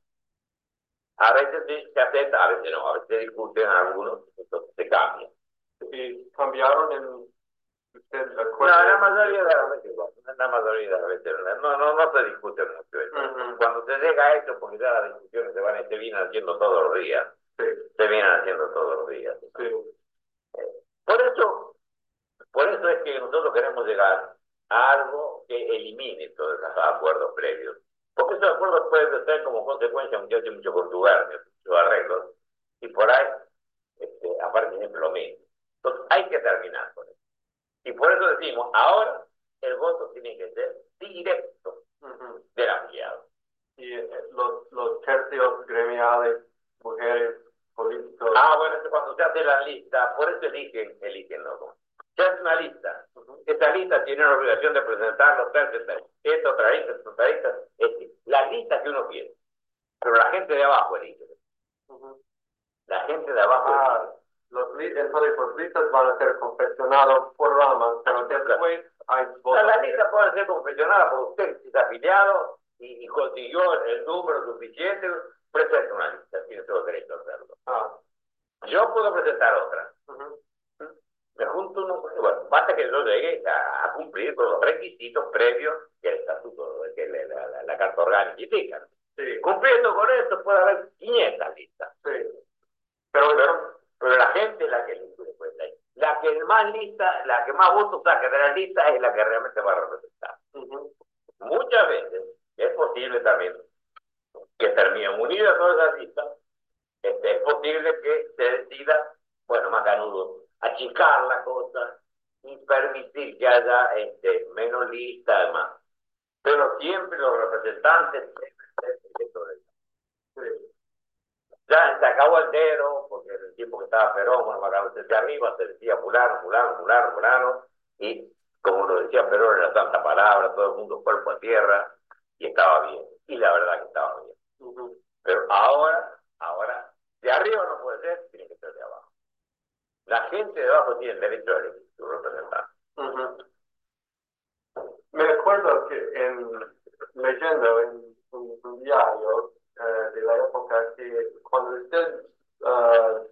A veces sí se acepta, a veces no, a veces se discuten algunos, entonces se cambia. ¿Y cambiaron en usted la No, la mayoría de las veces, la mayoría de las veces, no, no, no se discute mucho eso. Uh-huh. Cuando se llega a esto, porque ya las discusiones se van, se vienen haciendo todos los días. Sí. Se vienen haciendo todos los días. ¿No? Sí. Eh, por eso, por eso es que nosotros queremos llegar a algo que elimine todos esos acuerdos previos. Porque esos acuerdos pueden ser como consecuencia, aunque hace mucho contubernio, muchos arreglos, y por ahí este, aparece siempre lo mismo. Entonces hay que terminar con eso. Y por eso decimos, ahora el voto tiene que ser directo, uh-huh. del afiliado. Y eh, los, los tercios gremiales, mujeres, políticos. Ah, bueno, es cuando se hace la lista, por eso eligen, eligen los dos. Se hace una lista. Uh-huh. Esta lista tiene la obligación de presentar los tercios. Esta otra lista, esta otra lista. Es decir, la lista que uno quiere. Pero la gente de abajo elige. Uh-huh. La gente de abajo ah, elige. Los, entonces los listas van a ser confeccionados por ramas, pero después hay votos. La lista puede ser confeccionada por usted, si está afiliado y, y consiguió el, el número suficiente, presenta una lista, tiene todo el derecho a hacerlo. Ah. Yo puedo presentar otra. Uh-huh. Me junto uno, bueno, basta que yo llegue a, a cumplir con los requisitos previos que el estatuto, que la, la, la, la carta orgánica indica. Sí. Cumpliendo con esto puede haber quinientas listas. Sí. Pero, pero, pero la gente es la que elige, pues, la que más lista, la que más votos saca de la lista es la que realmente va a representar. Uh-huh. Muchas veces es posible también que terminen unidas todas esas listas. Este, es posible que se decida, bueno, más canudo, achicar la cosa y permitir que haya este, menos listas, además. Pero siempre los representantes ya se acabó el dedo, porque en el tiempo que estaba Perón, bueno, acá desde arriba se decía fulano, fulano, fulano, fulano, y como lo decía Perón en la santa palabra, todo el mundo cuerpo a tierra, y estaba bien, y la verdad que estaba bien. Uh-huh. Pero ahora, ahora, de arriba no puede ser, tiene que ser de abajo. La gente de abajo tiene el derecho a elegir su representante. Uh-huh. Me acuerdo que en leyendo en un, un diario eh, de la época que cuando usted uh,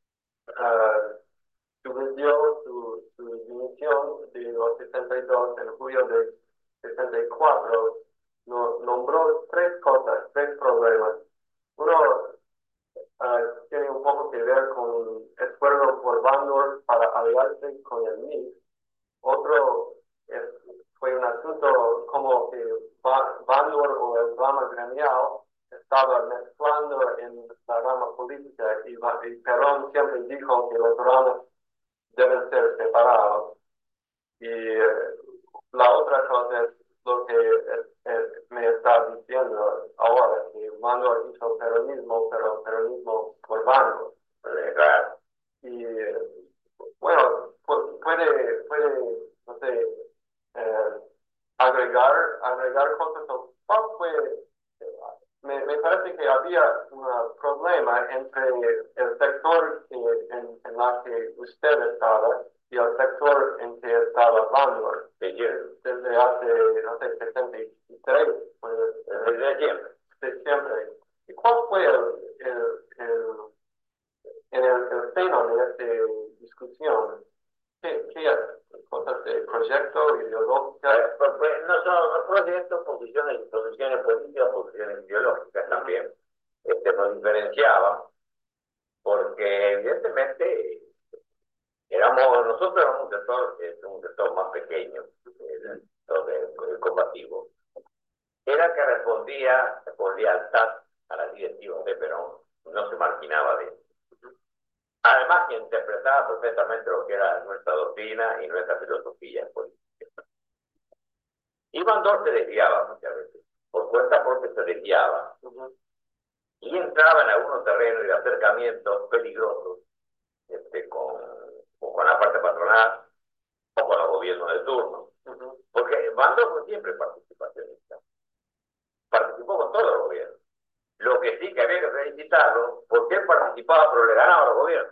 uh, subió su, su dimisión de los sesenta y dos en julio de sesenta y cuatro, no, nombró tres cosas, tres problemas. Uno uh, tiene un poco que ver con esfuerzo por Bandor para aliarse con el M I F. Otro es, fue un asunto como que Bandor o el rama gremial estaba mezclando en la rama política y, y Perón siempre dijo que los ramas deben ser separados. Y eh, la otra cosa es lo que eh, eh, me está diciendo ahora, que Bandor hizo peronismo, pero peronismo por Bandor. Claro. Y eh, bueno, pu- puede, puede, no sé, eh, agregar, agregar cosas. ¿Cuál fue? eh, Me, me parece que había un problema entre el sector que, en, en la que usted estaba y el sector en que estaba Bandor. Sí, yo, Desde hace, no sé, sesenta y tres, pues, desde siempre. de siempre. ¿Y cuál fue el, el, el, en el, el seno de esta discusión? ¿Qué, qué es? ¿Cosas de proyecto, ideológica? Eh, pues, pues, no son proyectos, posiciones, posiciones políticas, posiciones ideológicas también. Este, nos diferenciaban porque evidentemente éramos, nosotros éramos un sector, eh, un sector más pequeño, el sector de- el combativo. Era que respondía con lealtad a las directivas de Perón, no se marginaba de eso. Además que interpretaba perfectamente lo que era nuestra doctrina y nuestra filosofía política. Y Bandor se desviaba muchas veces, por cuenta propia se desviaba, Uh-huh. y entraba en algunos terrenos de acercamientos peligrosos este, con, con la parte patronal o con los gobiernos de turno. Uh-huh. Porque Bandor fue siempre participacionista, participó con todo el gobierno. Lo que sí que había que felicitarlo, porque él participaba, pero le ganaba a los gobiernos.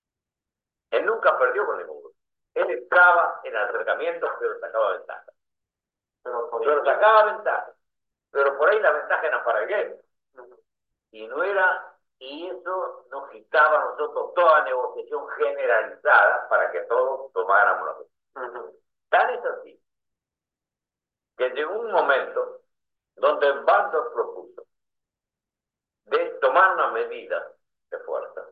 Él nunca perdió con ningún grupo. Él estaba en acercamientos, pero sacaba ventaja. Pero, por Pero sacaba ventaja. Pero por ahí la ventaja era para él. uh-huh. Y no era, y eso nos quitaba a nosotros toda negociación generalizada para que todos tomáramos la decisión. Uh-huh. Tan es así que llegó un momento donde Bandor propuso de tomar una medida de fuerza.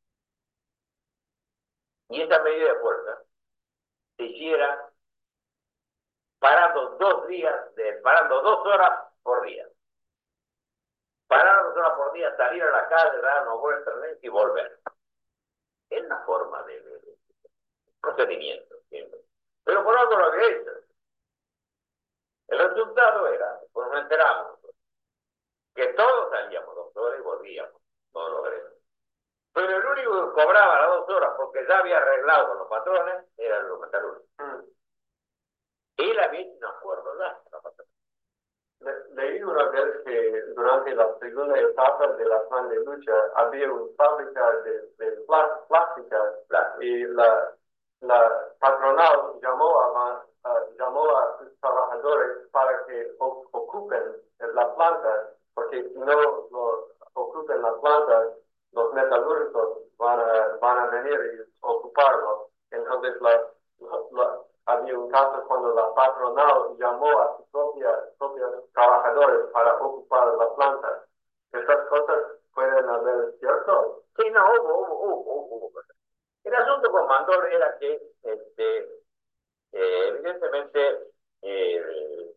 Y esa medida de fuerza se hiciera parando dos días, de, parando dos horas por día. Parar dos horas por día, salir a la calle, dar una vuelta y volver. Es una forma de, de, de procedimiento, siempre. Pero por algo lo había hecho. El resultado era, pues nos enteramos, que todos salíamos dos horas y volvíamos, todos los gremios. Pero el único que cobraba las dos horas porque ya había arreglado con los patrones eran los metalúrgicos. Mm. Él había hecho un acuerdo ya con los patrones. Le, leí una vez que durante la segunda etapa de la plan de lucha había una fábrica de, de plástica Claro. y la, la patronal llamó a, a, llamó a sus trabajadores para que o, ocupen la planta, porque si no lo, ocupen la planta, los metalúrgicos van a, van a venir y ocuparlo. Entonces la, la, había un caso cuando la patronal llamó a sus propias, propios trabajadores para ocupar la planta. Estas cosas pueden haber cierto. Sí, no, hubo, hubo, hubo, hubo, hubo. El asunto con Bandor era que, este, eh, evidentemente, eh,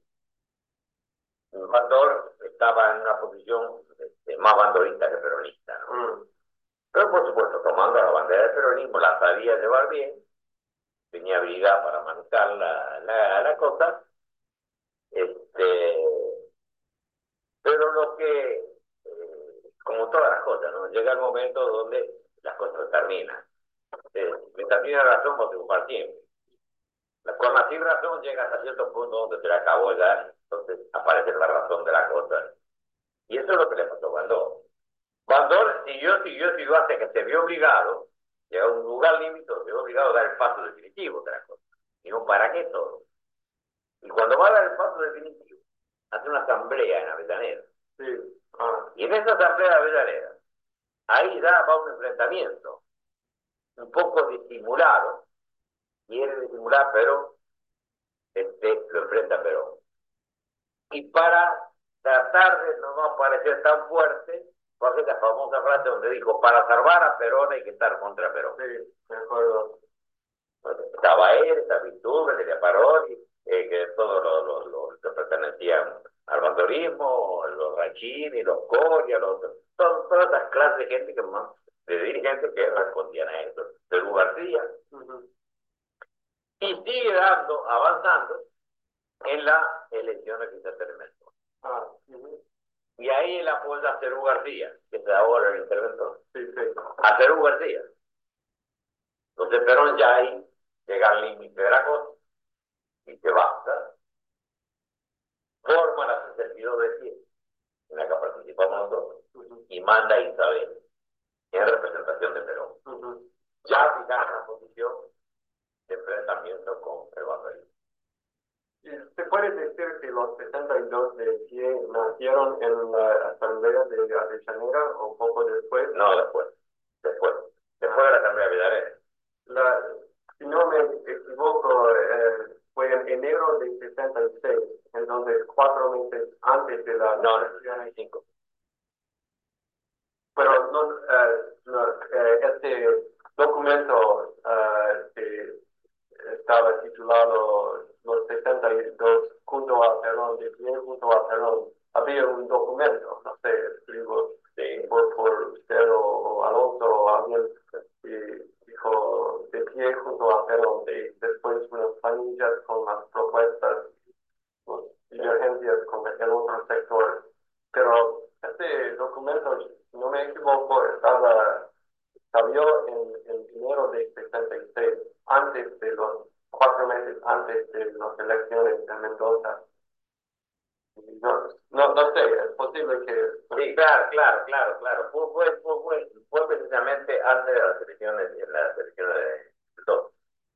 Bandor estaba en una posición este, más bandorista que peronista, ¿no? Mm. Pero, por supuesto, tomando la bandera del peronismo, la sabía llevar bien, tenía habilidad para manejar la, la, la cosa, este, pero lo que, eh, como todas las cosas, ¿no? Llega el momento donde las cosas terminan. Eh, mientras tiene razón, va a triunfar siempre. Con la sin razón llega hasta cierto punto donde se le acabó ya, entonces aparece la razón de la cosa. Y eso es lo que le pasó a Bandor. Bandor siguió, siguió, siguió hasta que se vio obligado, llegó a un lugar límite, se vio obligado a dar el paso definitivo de la cosa. Digo, ¿para qué todo? Y cuando va a dar el paso definitivo, hace una asamblea en Avellaneda. Sí. Sí. Ah, Y en esa asamblea de Avellaneda, ahí ya va un enfrentamiento, un poco disimulado, quiere disimular, pero este, lo enfrenta Perón. Y para tratar de no parecer tan fuerte, fue hacer la famosa frase donde dijo, para salvar a Perón hay que estar contra Perón. sí, me acuerdo. Bueno, estaba él, estaba Iturbe, Delia Parodi, eh, que todos los, los, los que pertenecían al bandorismo, los Rachini, los Coria, los, todo, todas las clases de gente que más, de dirigentes que respondían a esto, de Lu García, Ujú. y sigue dando, avanzando en las elecciones que se terminó. Ah, ujú. Y ahí él apoya a Cerú García, que es ahora el interventor, Sí, sí. a Cerú García. Entonces Perón ya ahí llega al límite de la cosa y que basta, forma la sesenta y dos de pie, en la que participamos nosotros, Ujú. y manda a Isabel en representación de Perón. Ujú. Ya fijar una posición de enfrentamiento con el banderismo. ¿Y se puede decir que los sesenta y dos de pie nacieron en la Asamblea de Avellaneda o poco después? No, después, después, después de la Asamblea de Avellaneda. La, si no me equivoco, eh, fue en enero de sesenta y seis, entonces cuatro meses antes de la... No, no, sesenta y cinco. Pero no, eh, no, eh, este documento eh, que estaba titulado Los sesenta y dos junto a Perón, de pie junto a Perón, había un documento, no sé, escribo Sí. por, por usted o, o Alonso o alguien, y dijo de pie junto a Perón, y después unas planillas con las propuestas, las divergencias con el otro sector. Pero este documento, si no me equivoco, estaba, salió en, en enero de sesenta y seis, antes de los, cuatro meses antes de las elecciones de Mendoza. No, no, no sé, es posible que... Sí, claro, claro, claro, claro. Fue, fue, fue, fue, fue precisamente antes de las elecciones, en las elecciones de dos.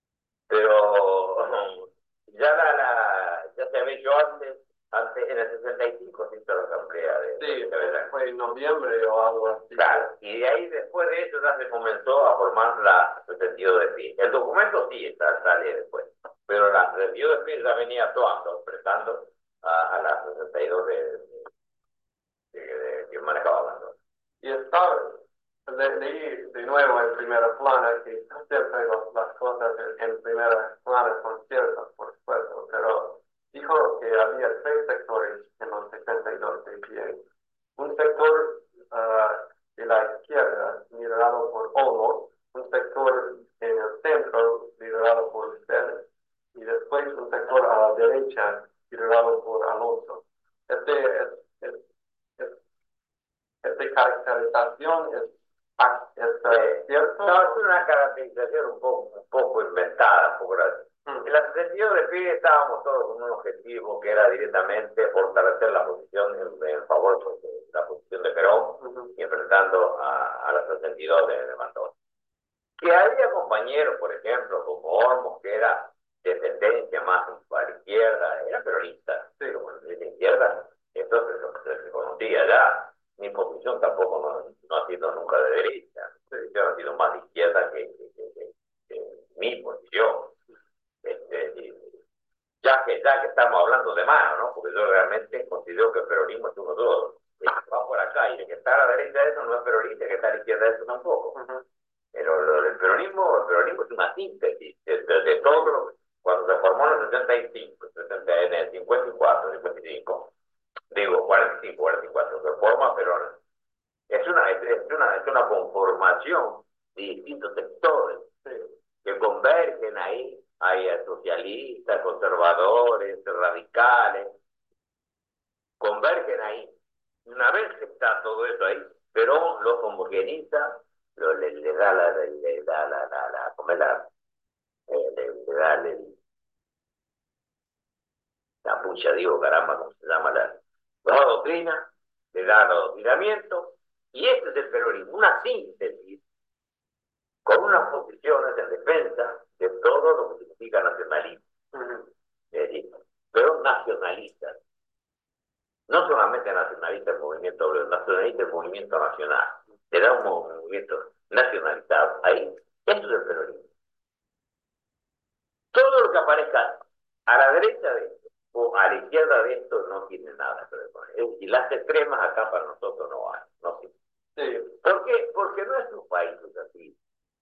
Pero um, ya la, la, ya se había hecho antes, antes en el sesenta y cinco se hizo la asamblea de, Sí, de verdad. fue en noviembre o algo así. Claro, y de ahí después de eso ya se comenzó a formar la sesenta y dos de pie. El documento sí está, sale después, pero la sesenta y dos de pie ya venía actuando, prestando a, a la sesenta y dos de, de, de, de que manejaba hablando. Y estaba, le, leí de nuevo en primera plana, que siempre los, las cosas en, en primera plana son ciertas, por supuesto, pero dijo que había tres sectores en los sesenta y dos de pie. Un sector uh, de la izquierda, liderado por Olmos, un sector en el centro, liderado por usted, y después un sector a la derecha, liderado por Alonso. Este, es, es, es, esta caracterización es, es uh, cierto. No, es una caracterización un poco, un poco inventada, por así. Hmm. En la sesenta de pie estábamos todos con un objetivo que era directamente fortalecer la posición en, en favor de la posición de Perón Uh-huh. y enfrentando a, a la sesenta y dos de, de Mendoza. Que había compañeros, por ejemplo, como Olmos, que era de tendencia más para la izquierda, era peronista, pero bueno, de la izquierda, eso se, se conocía ya. Mi posición tampoco no, no ha sido nunca de derecha, mi posición ha sido más de izquierda que, que, que, que, que mi posición. Este, y, ya que ya que estamos hablando de mano, ¿no? Porque yo realmente considero que el peronismo es uno todo. El que va por acá y el que está a la derecha de eso no es peronista, el que está a la izquierda de eso tampoco. Uh-huh. Pero lo del peronismo, el peronismo es una síntesis de, de, de todo lo que, cuando se formó en el sesenta y cinco, sesenta, en el cincuenta y cuatro, cincuenta y cinco, digo cuarenta y cinco, cuarenta y cuatro, se forma Perón. Es una, es una, es una conformación de distintos sectores que convergen ahí. Hay socialistas, conservadores, radicales, convergen ahí. Una vez que está todo eso ahí, Perón lo homogeniza, lo, le, le da la, le, le da la, la, la, ¿cómo es la, eh, le, le da le, la pucha, digo, caramba, ¿cómo se llama la, la doctrina? Le da los adoctrinamientos, y este es el peronismo, una síntesis con unas posiciones en defensa de todo lo que significa nacionalismo. Uh-huh. Es decir, pero nacionalistas. no solamente nacionalista el movimiento obrero, nacionalista el movimiento nacional. Será un movimiento nacionalizado. Ahí, eso es el peronismo. Todo lo que aparezca a la derecha de esto o a la izquierda de esto no tiene nada que ver con eso. Y las extremas acá para nosotros no hay. No sirven. Sí. ¿Por qué? Porque nuestro país es así.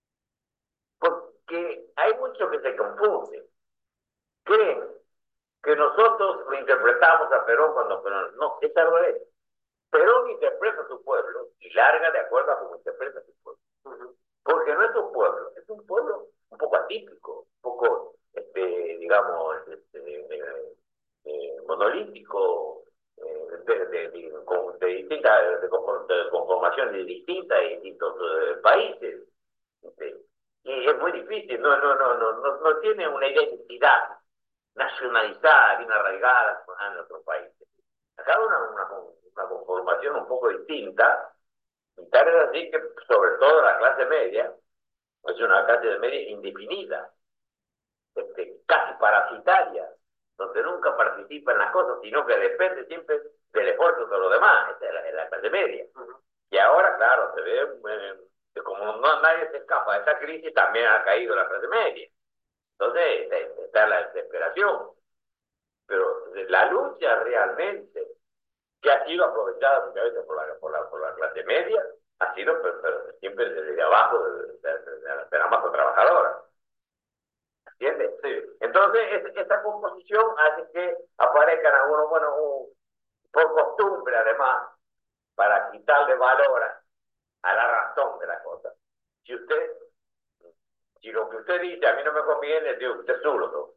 Porque hay muchos que se confunden. Creen que nosotros lo interpretamos a Perón cuando Perón... No, es al revés. Perón interpreta a su pueblo y larga de acuerdo a cómo interpreta a su pueblo. Uh-huh. Porque nuestro pueblo es un pueblo un poco atípico, un poco, este, digamos, este, eh, eh, monolítico, eh, de, de, de, de, distintas, de, conformación de distintas y distintos eh, países. Este, y es muy difícil, no, no, no, no, no, no tiene una identidad nacionalizada, bien arraigada en nuestros países. Acá una, una, una conformación un poco distinta, y tal es así que sobre todo la clase media, es una clase media indefinida, este, casi parasitaria, donde nunca participa en las cosas, sino que depende siempre del esfuerzo de los demás. Esta es la, es la clase media. Uh-huh. Y ahora, claro, se ve eh, que como no, nadie se escapa de esta crisis, también ha caído la clase media. Entonces está la desesperación. Pero la lucha realmente, que ha sido aprovechada muchas veces por la, por la, por la clase media, ha sido pero, pero siempre desde abajo de, de, de, de, de la masa trabajadora. ¿Entiendes? Sí. Entonces, es, esta composición hace que aparezcan algunos, bueno, uh, por costumbre además, para quitarle valor a, a la razón de la cosa. Si usted, si lo que usted dice a mí no me conviene, digo, usted es zurdo.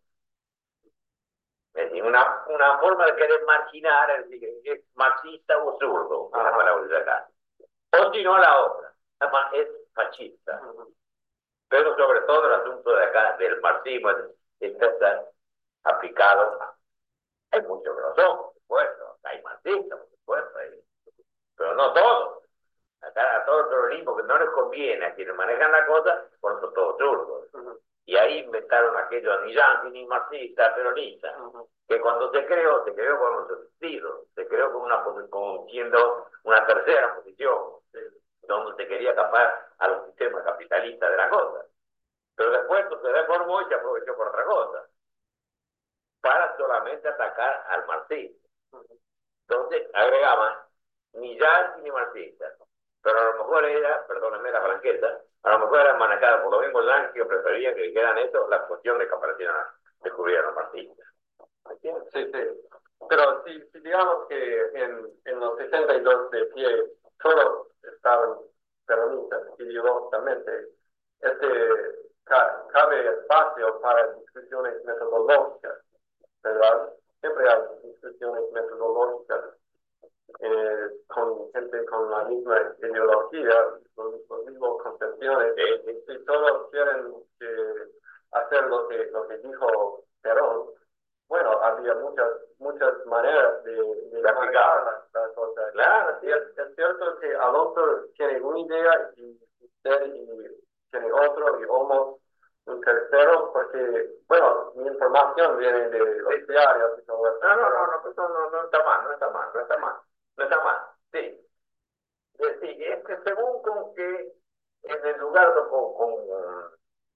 Es decir, una, una forma de querer marginar, es decir, es marxista o zurdo, es la palabra de acá. O si no, la otra, es fascista. Uh-huh. Pero sobre todo el asunto de acá, del marxismo, está aplicado. Hay muchos que lo son, por supuesto, hay marxistas, por supuesto, hay, pero no todos. Acá a todo el peronismo que no les conviene a quienes manejan la cosa, por son todos zurdos. Uh-huh. Y ahí inventaron aquello ni yanqui, ni marxista, peronista, uh-huh. que cuando se creó, se creó con un sentido, se creó con una con, siendo una tercera posición, ¿sí? Donde se quería tapar a los sistemas capitalistas de la cosa. Pero después se deformó y se aprovechó por otra cosa, para solamente atacar al marxismo. Entonces agregaban ni yanqui ni marxista, pero a lo mejor era, perdónenme la franqueza, a lo mejor eran manejadas por los mismos yanquis que preferían que dijeran eso, la cuestión de que aparecieran, descubrieran los marxistas. ¿Entiendes? Sí, sí. Pero si, si digamos que en, en los sesenta y dos de pie todos estaban peronistas ideológicamente, este, cabe espacio para discusiones metodológicas, ¿verdad? Siempre hay discusiones metodológicas eh, con gente con la misma ideología, con las mismas concepciones, sí. Si todos quieren eh, hacer lo que, lo que dijo Perón, bueno, había muchas muchas maneras de, de aplicar la, la cosa. Claro, sí. es, es cierto que Alonso tiene una idea y usted y tiene otro y Olmos un tercero, porque, bueno, mi información viene de los diarios y todo eso. No, no, no, no, no, no, no está mal, no está mal, no está mal, no está mal, sí. Sí, es que según con que en el lugar de, con, con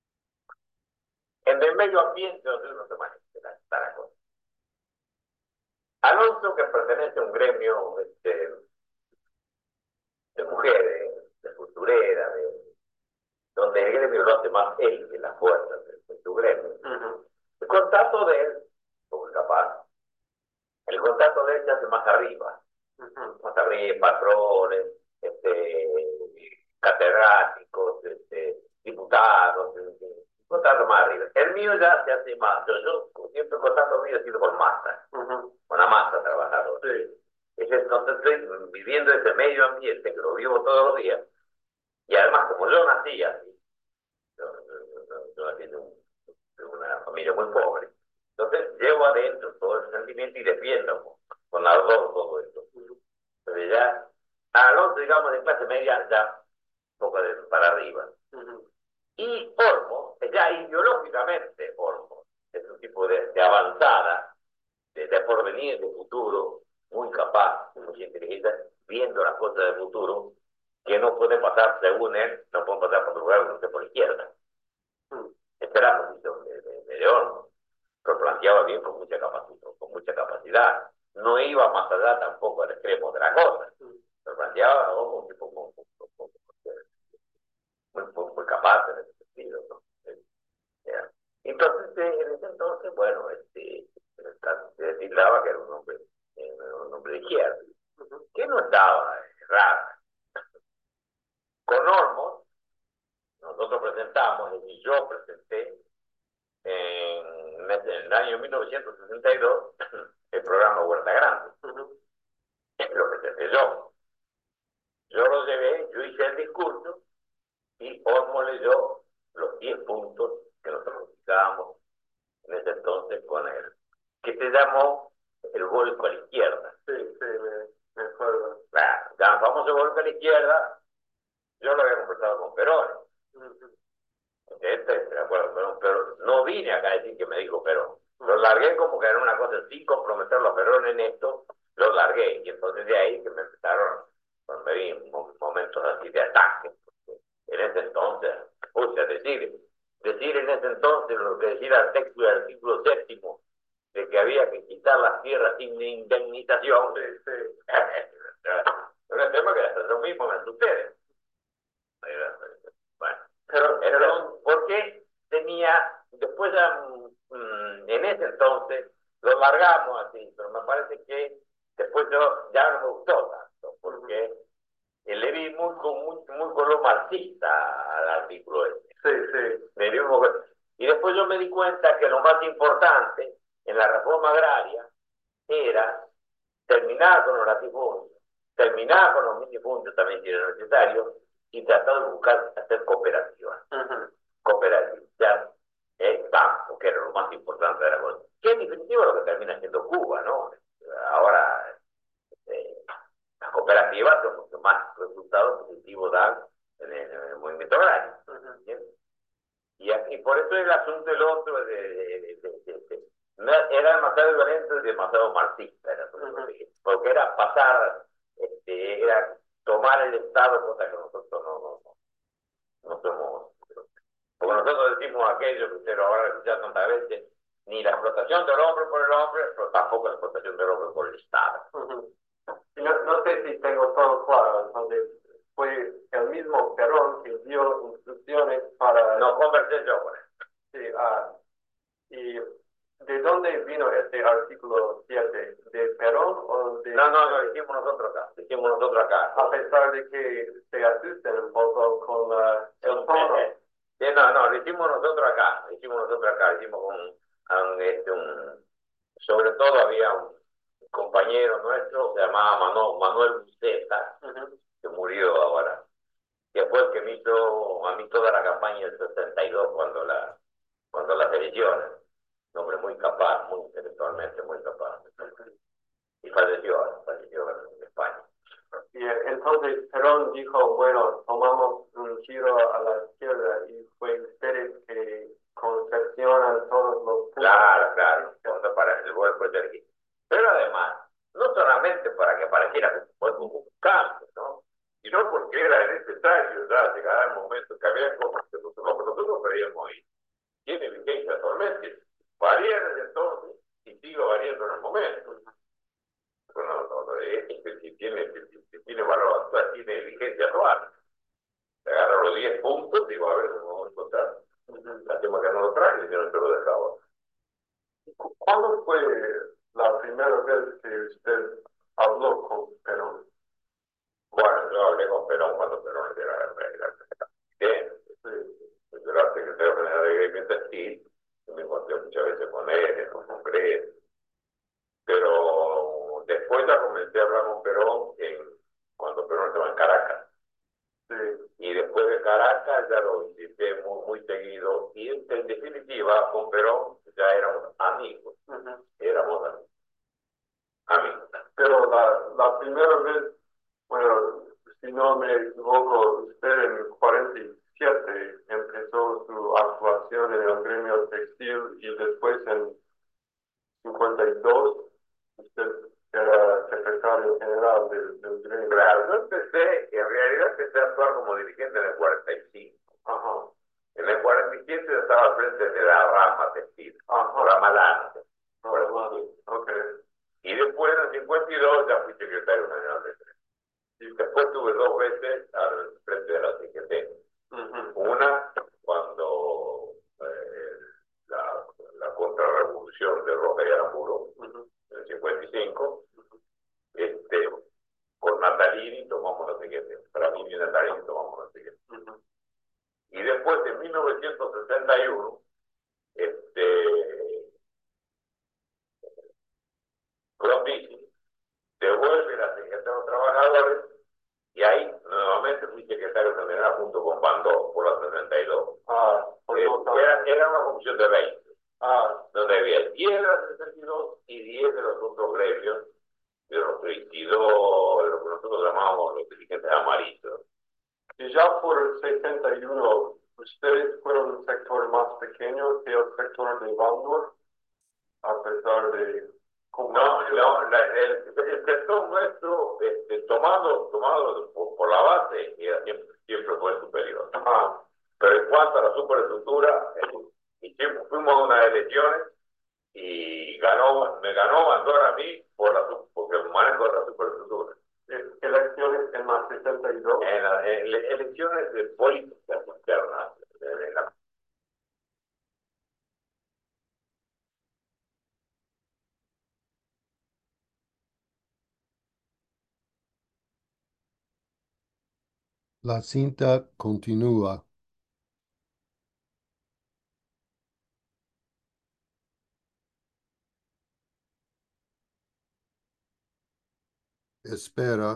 en el medio ambiente donde uno se maneja está la cosa. Alonso, que pertenece a un gremio este, de mujeres, de culturera, de, donde el gremio lo hace más él que la fuerza de, de su gremio. Uh-huh. El contacto de él, porque capaz, el contacto de él se hace más arriba, uh-huh. Más arriba, patrones, este, catedráticos, este, diputados, este, contacto más arriba. El mío ya se hace más, yo, yo siempre el contacto mío ha sido con masa, uh-huh. Con la masa trabajadora. Sí. Entonces estoy viviendo ese medio ambiente que lo vivo todos los días, y además como yo nací así, yo, yo, yo, yo nací de, un, de una familia muy pobre, entonces llevo adentro todo ese sentimiento y defiendo con, con ardor todo esto. Entonces ya, a los, digamos, de clase media, ya un poco de, para arriba. Uh-huh. Y Olmos, ya ideológicamente Olmos, es un tipo de, de avanzada, de, de porvenir, de futuro, muy capaz, muy inteligente, viendo las cosas del futuro, que no pueden pasar, según él, no pueden pasar por otro lugar, no por la izquierda. Esta era la posición de, de, de León. Lo planteaba bien con mucha capacidad, con mucha capacidad. No iba más allá tampoco al extremo de la cosa. Lo planteaba ¿no? como un tipo muy, muy, muy, muy, muy capaz en ese sentido. ¿No? Entonces, en ese entonces, bueno, este, se tildaba que era un hombre, era un hombre de izquierda, que no estaba errado. Con Olmos, nosotros presentamos, y yo presenté, en, en el año mil novecientos sesenta y dos, el programa Huerta Grande. Lo presenté yo. Yo lo llevé, yo hice el discurso, y Olmos leyó los diez puntos que nosotros explicábamos en ese entonces con él, que se llamó el golpe a la izquierda. Sí, sí, me, me acuerdo. Claro, el famoso golpe a la izquierda, yo lo había conversado con Perón. Uh-huh. Este, de acuerdo, Perón, pero no vine acá a decir que me dijo Perón. Lo largué como que era una cosa sin comprometerlo a Perón en esto, lo largué. Y entonces de ahí que me empezaron, cuando me vi momentos así de ataque. En ese entonces, pucha, decir, decir en ese entonces lo que decía el texto del artículo séptimo, de que había que quitar las tierras sin indemnización, sí, sí. Es un tema que hasta yo mismo me asusté. Bueno, pero, pero porque tenía, después um, en ese entonces lo largamos así, pero me parece que después yo ya no me gustó tanto, porque le vi muy, muy, muy con lo marxista al artículo este. Sí, sí. Me vi un... Y después yo me di cuenta que lo más importante en la reforma agraria era terminar con los latifundios, terminar con los minifundios, también que era necesario, y tratar de buscar hacer cooperativas. Uh-huh. Cooperativas, ya, el campo, que era lo más importante de la cosa. Que en definitiva es lo que termina siendo Cuba, ¿no? Ahora, eh, las cooperativas son mucho más resultados positivos dan en el, en el movimiento agrario. Uh-huh. Y, y por eso el asunto del otro de, de, de, de, de, de, era demasiado violento y demasiado marxista, era uh-huh. Porque era pasar, este, era tomar el Estado, cosa que nosotros no, no, no, no somos. Porque nosotros decimos aquello que usted lo habrá escuchado tantas veces, ni la explotación del hombre por el hombre, pero tampoco la explotación del hombre por el Estado. Uh-huh. No, no sé si tengo todo claro, entonces fue el mismo Perón que dio instrucciones para... No conversé yo con él. Sí, ah, y ¿de dónde vino este artículo siete? ¿De Perón o de...? No, no, lo hicimos nosotros acá, lo hicimos nosotros acá. A pesar de que se asusten un poco con la, el tono. Sí, no, no, lo hicimos nosotros acá, lo hicimos nosotros acá, lo hicimos con un, este, un... Sobre todo había un compañero nuestro, se llamaba Manuel, Manuel Buceta, uh-huh. que murió ahora, que fue el que me hizo a mí toda la campaña del sesenta y dos cuando, la, cuando las elecciones. Un hombre muy capaz, muy intelectualmente muy capaz. Uh-huh. Y falleció, falleció en España. Y entonces Perón dijo, bueno, tomamos un giro a la izquierda y fue ustedes que concepcionan todos los puntos. Claro, claro, para el vuelco de aquí. Pero además, no solamente para que pareciera un cambio, ¿no? Sino porque era necesario ya llegar al momento que había cosas que nosotros, nosotros creíamos ahí. Tiene vigencia actualmente, varía desde entonces y sigue variando en el momento. Bueno, no, no, es que si tiene, si, si tiene valor actual, tiene vigencia actual. Te agarra los diez puntos, digo, a ver, vamos a encontrar. La tema que no lo trae, y yo no te lo dejaba. ¿Cuándo fue la primera vez que usted habló con Perón? Bueno, yo hablé con Perón cuando Perón era presidente. Yo era secretario general de Gremio Textil, y me encontré muchas veces con él en los congresos. Pero después ya comencé a hablar con Perón en, cuando Perón estaba en Caracas. Sí. Y después de Caracas ya lo visité muy, muy seguido. Y en, en definitiva, con Perón ya éramos amigos. Uh-huh. Éramos amigos. amigos. Pero la, la primera vez, bueno, si no me equivoco, usted en cuarenta y siete empezó su actuación en el gremio textil y después en cincuenta y dos usted era secretario general del, del gremio. Claro, yo empecé, en realidad empecé a actuar como dirigente en el cuarenta y cinco. Ajá. En el cuarenta y siete yo estaba al frente de la rama textil, Ajá. rama lana. Ahora más. Ok. Y después en el cincuenta y dos ya fui secretario general de Tren. Y después tuve dos veces al frente de la C G T. Ujú. Una, cuando eh, la, la contrarrevolución de Roca y Aramburu, Ujú. en el cincuenta y cinco, este, con Natalini tomamos la siguiente. Para mí y Natalini tomamos la siguiente. Ujú. Y después, en mil novecientos sesenta y uno, este, Frondizi devuelve la Secretaría de los Trabajadores y ahí nuevamente fui secretario general junto con Bandó por la sesenta y dos. Ah, por Eh, dos era, años. era una comisión de veinte, Ah, donde había diez de la sesenta y dos y diez de los otros gremios, de los treinta y dos, de lo que nosotros llamamos los dirigentes amarillos. y ya por el sesenta y uno, ustedes fueron un sector más pequeño que el sector de Bandor, a pesar de cómo. No, no, la, el, el sector nuestro, este, tomado, tomado por, por la base, era siempre, siempre fue superior. Ah, Pero en cuanto a la superestructura, eh, y siempre fuimos a unas elecciones y ganó, me ganó Bandor a mí por la, porque manejo de la superestructura. eh, elecciones en la sesenta y dos. En, la, en le- elecciones de políticas internas, de, de la, La cinta continúa. Espera.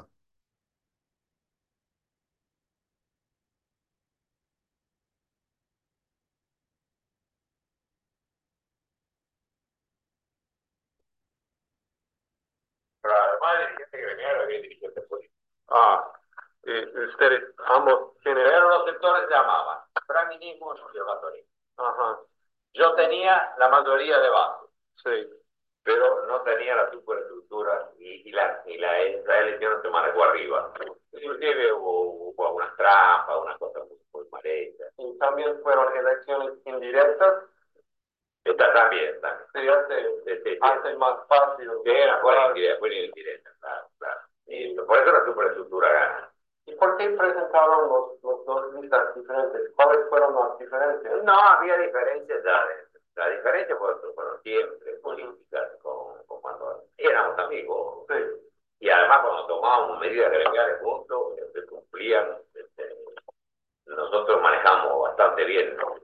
pero además dirigente gremial había dirigente político. Ah, eh, ustedes ambos tienen. Pero los sectores llamaban feminismo y conservadorismo. Ajá, Yo tenía la mayoría de base, sí. pero no tenía la superestructura y, y, la, y la, la elección se manejó arriba. Inclusive hubo, hubo algunas trampas, unas cosas muy, muy mal hechas. Y también fueron elecciones indirectas. Esta también, también. Sí, hace, Sí, sí, sí. hace más fácil. Sí, era fuera indirecta, fuera indirecta, claro, claro. Y por eso la superestructura gana. ¿Y por qué presentaron los, los dos listas diferentes? ¿Cuáles fueron las diferencias? No había diferencias ya. De, la diferencia fue, fueron siempre políticas con, con cuando éramos amigos. Sí. Y además cuando tomábamos medidas gremiales juntos, se cumplían. Este, nosotros manejamos bastante bien, ¿no?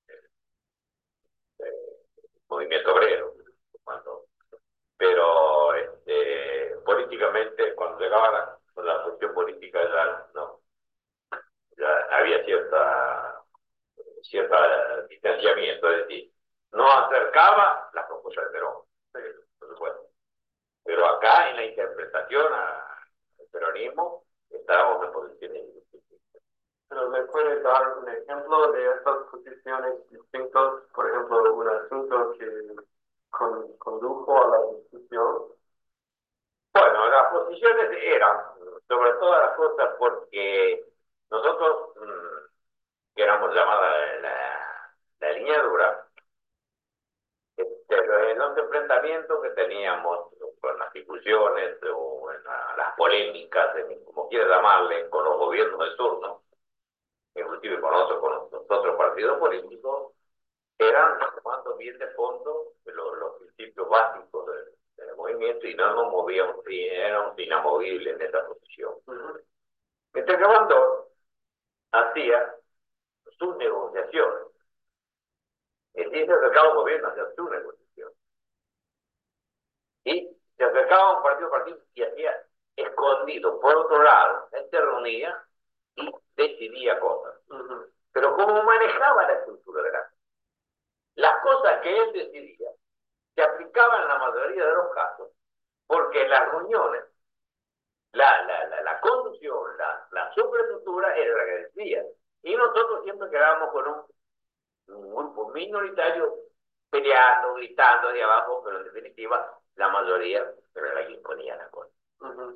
El movimiento obrero. Cuando, pero este, políticamente, cuando llegaba la, la cuestión política ya no, ya había cierta, cierta distanciamiento, es decir, no acercaba la propuesta de Perón, sí, por supuesto. Pero acá en la interpretación al peronismo estábamos en posiciones distintas. Pero me puede dar un ejemplo de estas posiciones distintas, por ejemplo, un asunto que con, condujo a la discusión. Bueno, las posiciones eran, sobre todas las cosas, porque nosotros, mmm, que éramos llamadas la, la línea dura, este, los enfrentamientos que teníamos con las discusiones o en la, las polémicas, en, como quieras llamarle, con los gobiernos de turno, inclusive con otros, con los otros partidos políticos, eran tomando bien de fondo los, los principios básicos del, del movimiento y no nos movíamos, éramos inamovibles en esa posición. Uh-huh. Mientras que Bandor hacía sus negociaciones, es decir, se acercaba al gobierno hacia su negociación. Y se acercaba a un partido partido y hacía escondido. Por otro lado, él se reunía y decidía cosas. Uh-huh. Pero como manejaba la estructura de la las cosas que él decidía se aplicaban en la mayoría de los casos, porque en las reuniones la, la, la, la conducción, la, la superestructura era la que decidía. Y nosotros siempre quedábamos con un, un grupo minoritario peleando, gritando de abajo, pero en definitiva la mayoría era la que imponía la cosa. Uh-huh.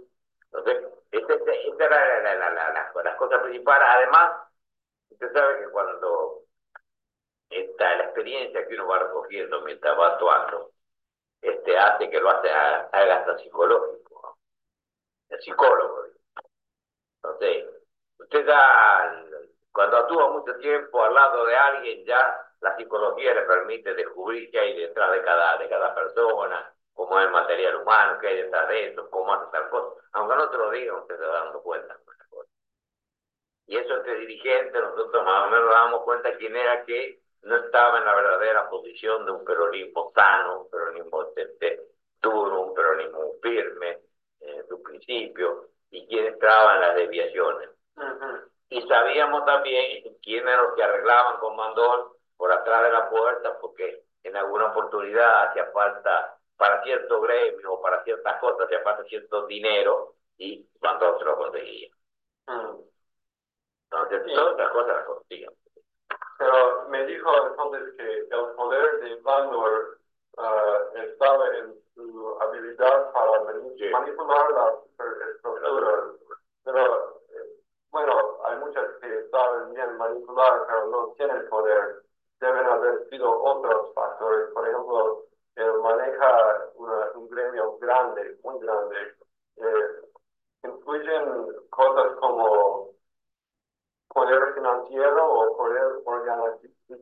Entonces, esta esta- esta era la, la, la, la- las cosas principales. Además, usted sabe que cuando está la experiencia que uno va recogiendo mientras va actuando, este, hace que lo hace, haga hasta psicológico, ¿no? El psicólogo. Entonces, usted ya, cuando actúa mucho tiempo al lado de alguien, ya la psicología le permite descubrir qué hay detrás de cada, de cada persona, cómo es el material humano, qué hay detrás de eso, cómo hace tal cosa. Aunque no te lo diga, usted se va dando cuenta. Y eso entre dirigentes, nosotros más o menos nos damos cuenta quién era que no estaba en la verdadera posición de un peronismo sano, un peronismo este, duro, un peronismo firme eh, en su principio, y quién estaba en las desviaciones. Uh-huh. Y sabíamos también quién eran los que arreglaban con mandón por atrás de la puerta, porque en alguna oportunidad hacía falta para cierto gremio o para ciertas cosas, hacía falta cierto dinero, y mandón se lo conseguía. Uh-huh. Entonces, sí, todas las cosas las consiguen. Pero me dijo entonces que el poder de Bandor uh, estaba en su habilidad para sí, manipular la superestructura. Pero, eh, bueno, hay muchas que saben bien manipular, pero no tienen poder. Deben haber sido otros factores. Por ejemplo, él maneja una, un gremio grande, muy grande. Eh, influyen cosas como poder financiero o poder organizativo.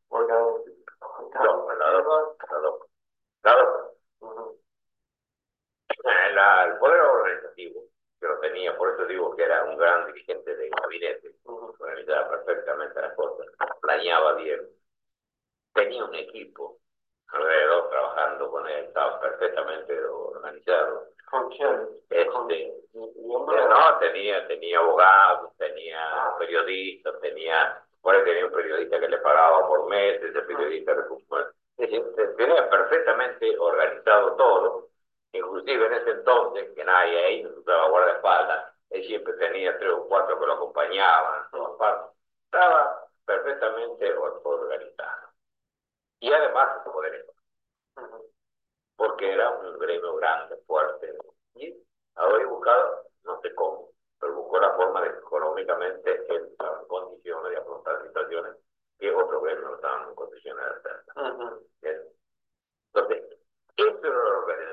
No, claro, claro, claro. Uh-huh. La, el poder organizativo que lo tenía, por eso digo que era un gran dirigente de gabinete, uh-huh, organizaba perfectamente las cosas, planeaba bien, tenía un equipo alrededor trabajando con él, estaba perfectamente organizado. ¿Con quién? Este, no, tenía, tenía abogados, tenía ah. periodistas, tenía, bueno, tenía un periodista que le pagaba por mes, ese periodista, bueno, tenía perfectamente organizado todo, inclusive en ese entonces, que nadie ahí no usaba guardaespaldas, él siempre tenía tres o cuatro que lo acompañaban, ¿no? Estaba perfectamente organizado. Y además poder económico, porque era un gremio grande, fuerte, y habría buscado, no sé cómo, pero buscó la forma de económicamente en las condiciones de afrontar situaciones que otros gremios no estaban en condiciones de hacer. Uh-huh. Entonces, esto era lo que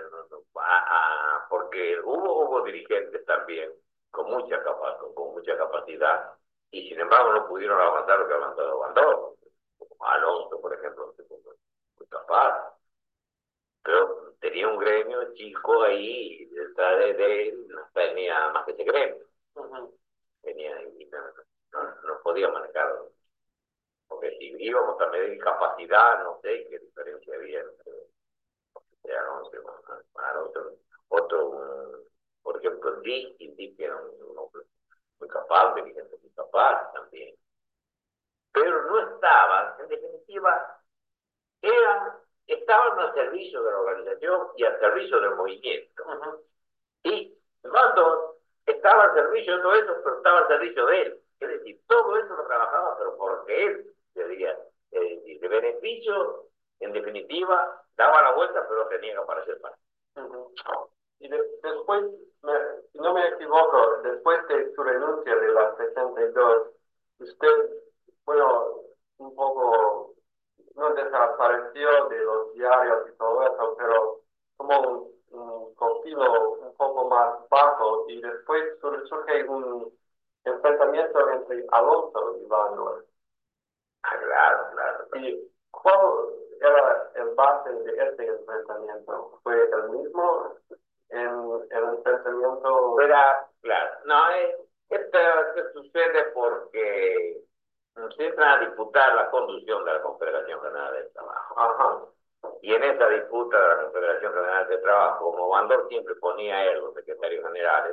porque hubo, hubo dirigentes también con mucha, capa, con mucha capacidad, y sin embargo no pudieron avanzar lo que avanzado Bandor. Alonso, por ejemplo, muy capaz, pero tenía un gremio chico ahí, detrás de, de él no tenía más que ese gremio. Uh-huh. Tenía, y no, no, no podía manejarlo. Porque si íbamos a medir capacidad, no sé qué diferencia había entre, entre Alonso y Alonso. Otro, un, por ejemplo, Dick, y Dick era un, un hombre muy capaz, dirigente muy capaz también. Pero no estaban, en definitiva, eran, estaban al servicio de la organización y al servicio del movimiento. Uh-huh. Y cuando estaba al servicio de todo eso, pero estaba al servicio de él. Es decir, todo eso lo trabajaba, pero porque él, sería, es decir, de beneficio, en definitiva, daba la vuelta, pero tenía que aparecer para. Uh-huh. Y de, después, me, si no me equivoco, después de su renuncia de la sesenta y dos, usted, bueno, un poco, no desapareció de los diarios y todo eso, pero como un, un perfilo un poco más bajo, y después surge un enfrentamiento entre Alonso y Bandor. Ah, claro, claro. ¿Y cuál era el base de este enfrentamiento? ¿Fue el mismo en el enfrentamiento? Era, claro, no, es, esto sucede porque se entra a disputar la conducción de la Confederación General del Trabajo. Ajá. Y en esa disputa de la Confederación General del Trabajo, como Bandor siempre ponía a él, los secretarios generales,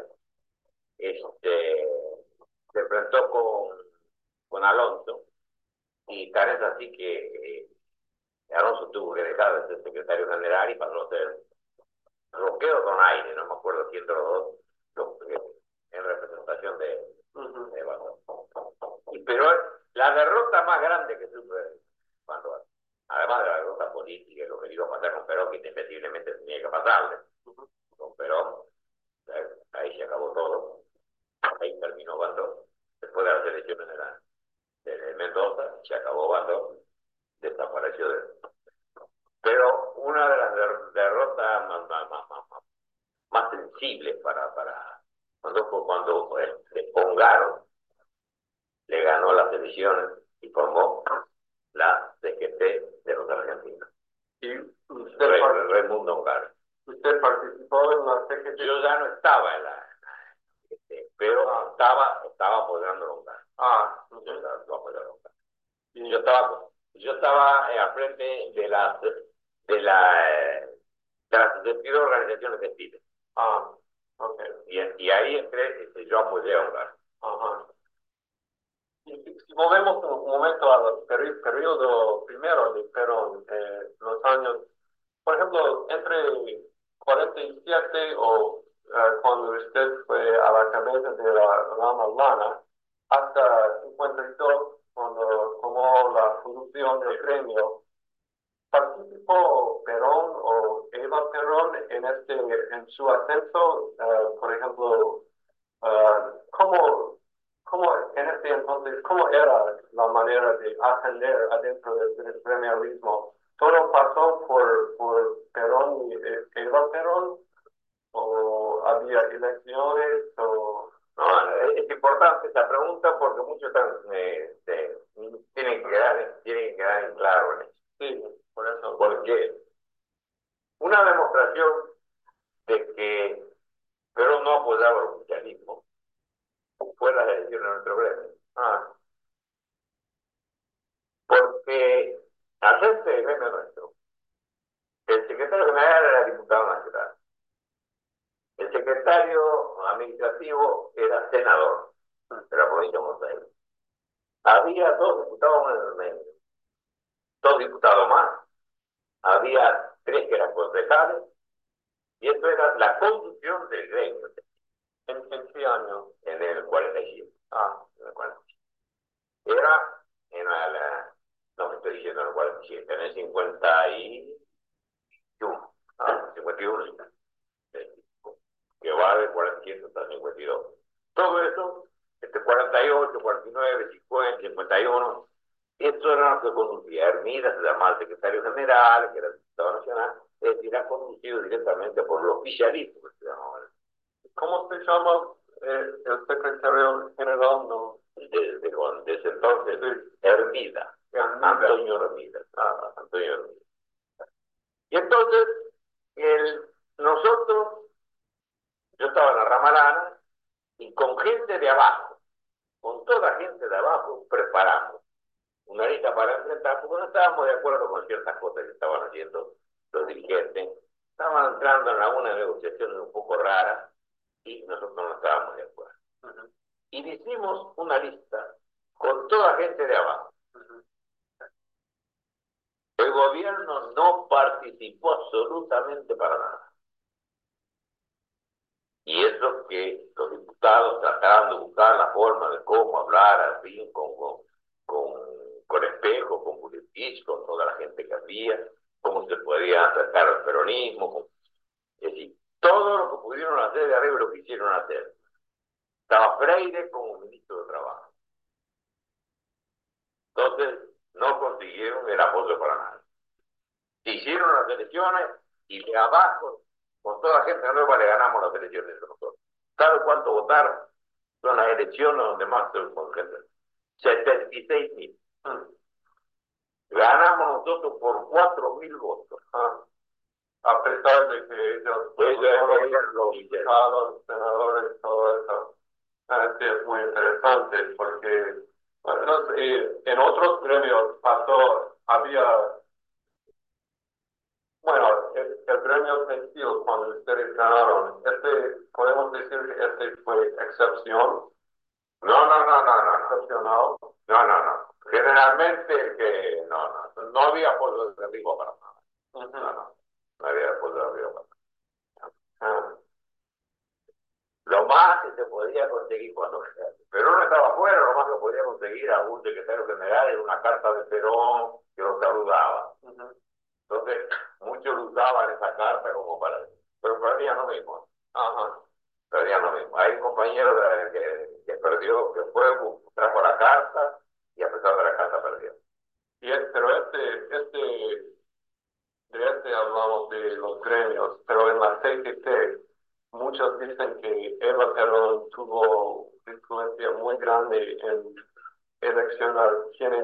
este, se enfrentó con, con Alonso, y tal es así que eh, Alonso tuvo que dejar de ser secretario general y pasó a ser Roqueo Donaire, no me acuerdo quién de los dos, los, eh, en representación de, uh-huh, de Bandor. Y, pero la derrota más grande que tuvo Bandor, además de la derrota política y lo que iba a pasar con Perón, que indefectiblemente tenía que pasarle, uh-huh, con Perón, ahí ahí se acabó todo, ahí terminó Bandón, después de las elecciones de, la, de Mendoza, se acabó Bandón, desapareció de... Pero una de las der derrotas más, más, más, más, más sensibles para, para cuando fue cuando este, Ongaro le ganó las elecciones y formó la C G T de los argentinos. ¿Y usted, Rey, part Raimundo Ongaro. usted participó en la C G T? Yo ya no estaba en la C G T, pero Ah. estaba, estaba apoyando a Ongaro. Ah, Yo okay. estaba apoyando a Ongaro. Y- Yo estaba, yo estaba eh, al frente de la de la eh, de las sesenta y dos organizaciones textiles. Ah, ok. Y, y ahí entré, este, yo apoyé a Ongaro. Ajá. Y si, si movemos un momento al peri periodo primero de Perón, eh, los años, por ejemplo, entre cuarenta y siete o eh, cuando usted fue a la cabeza de la rama Lana, hasta cincuenta y dos, cuando tomó la función del gremio, ¿participó Perón o Eva Perón en, este, en su ascenso? Uh, por ejemplo, uh, ¿cómo, ¿cómo en este entonces, cómo era la manera de ascender adentro del, del gremialismo? ¿Todo pasó por, por Perón y Eva Perón? ¿O había elecciones? O... No, es importante esta pregunta porque muchos están, eh, eh, tienen, que quedar, tienen que quedar en claro en eso. Sí, por eso. Porque una demostración de que Perón no apoyaba el oficialismo fue la elección de nuestro gremio. Ah, Porque al frente del gremio nuestro, el secretario general era diputado nacional. El secretario administrativo era senador de la provincia de Buenos Aires. Había dos diputados en el medio, dos diputados más. Había tres que eran concejales, y esto era la conducción del gremio. ¿en, en qué año? En el cuarenta y siete. Ah, En el cuarenta y siete. Era en la, la, no me estoy diciendo en el cuarenta y siete, en el cincuenta y uno. Ah, cincuenta y uno, que va del cuarenta y siete hasta el cincuenta y dos. Todo eso, este cuarenta y ocho, cuarenta y nueve, cincuenta, cincuenta y uno, esto era lo que conducía. Hermida se llamaba el secretario general, que era el diputado nacional, es decir, era conducido directamente por los oficialistas, que se llamaban. ¿cómo se llama eh, el secretario general? No. Desde, desde entonces, Hermida, Hermida. Antonio Hermida. Ah, Antonio Hermida. Y entonces, el, nosotros, yo estaba en la Ramalana, y con gente de abajo, con toda gente de abajo, preparamos una lista para enfrentar, porque no estábamos de acuerdo con ciertas cosas que estaban haciendo los dirigentes. Estaban entrando en alguna negociación un poco rara y nosotros no estábamos de acuerdo. Uh-huh. Y hicimos una lista con toda gente de abajo. Uh-huh. El gobierno no participó absolutamente para nada. Y eso que los diputados trataban de buscar la forma de cómo hablar, al fin, con, con, con, con Espejo, con Bullrich, con toda la gente que había, cómo se podía acercar al peronismo. Con... Es decir, todo lo que pudieron hacer de arriba lo quisieron hacer. Estaba Freire como ministro de Trabajo. Entonces, no consiguieron el apoyo para nada. Se hicieron las elecciones y de abajo, con toda la gente nueva, le ganamos las elecciones a nosotros. ¿Sabe cuánto votaron? Son las elecciones donde más se concentran. setenta y seis mil. Hmm. Ganamos nosotros por cuatro mil votos. Ah. A pesar de que ellos, Pues, todos ellos lo los diputados, senadores, todo eso, ah, sí, es muy interesante porque bueno, eh, en otros gremios pasó, había, bueno, el, el gremio textil cuando ustedes ganaron, este, podemos decir que este fue excepción. No, no, no, no, no, Excepcional. no, no, no. Generalmente que no, no, no había apoyo de arriba para nada. Uh-huh. No, no, no había apoyo de arriba para nada. Ah. Lo más que se podía conseguir cuando Perón estaba afuera, lo más que podía conseguir a un secretario general era una carta de Perón que lo saludaba. Uh-huh. Entonces, muchos usaban esa carta como para... Pero perdían lo mismo. Ajá. Perdían lo mismo. compañero de- que, que perdió, que fue, trajo la carta y a pesar de la carta perdió. Y es- pero este, este, de este hablamos de los gremios, pero en la C G T muchos dicen que Eva Perón tuvo influencia muy grande en eleccionar quiénes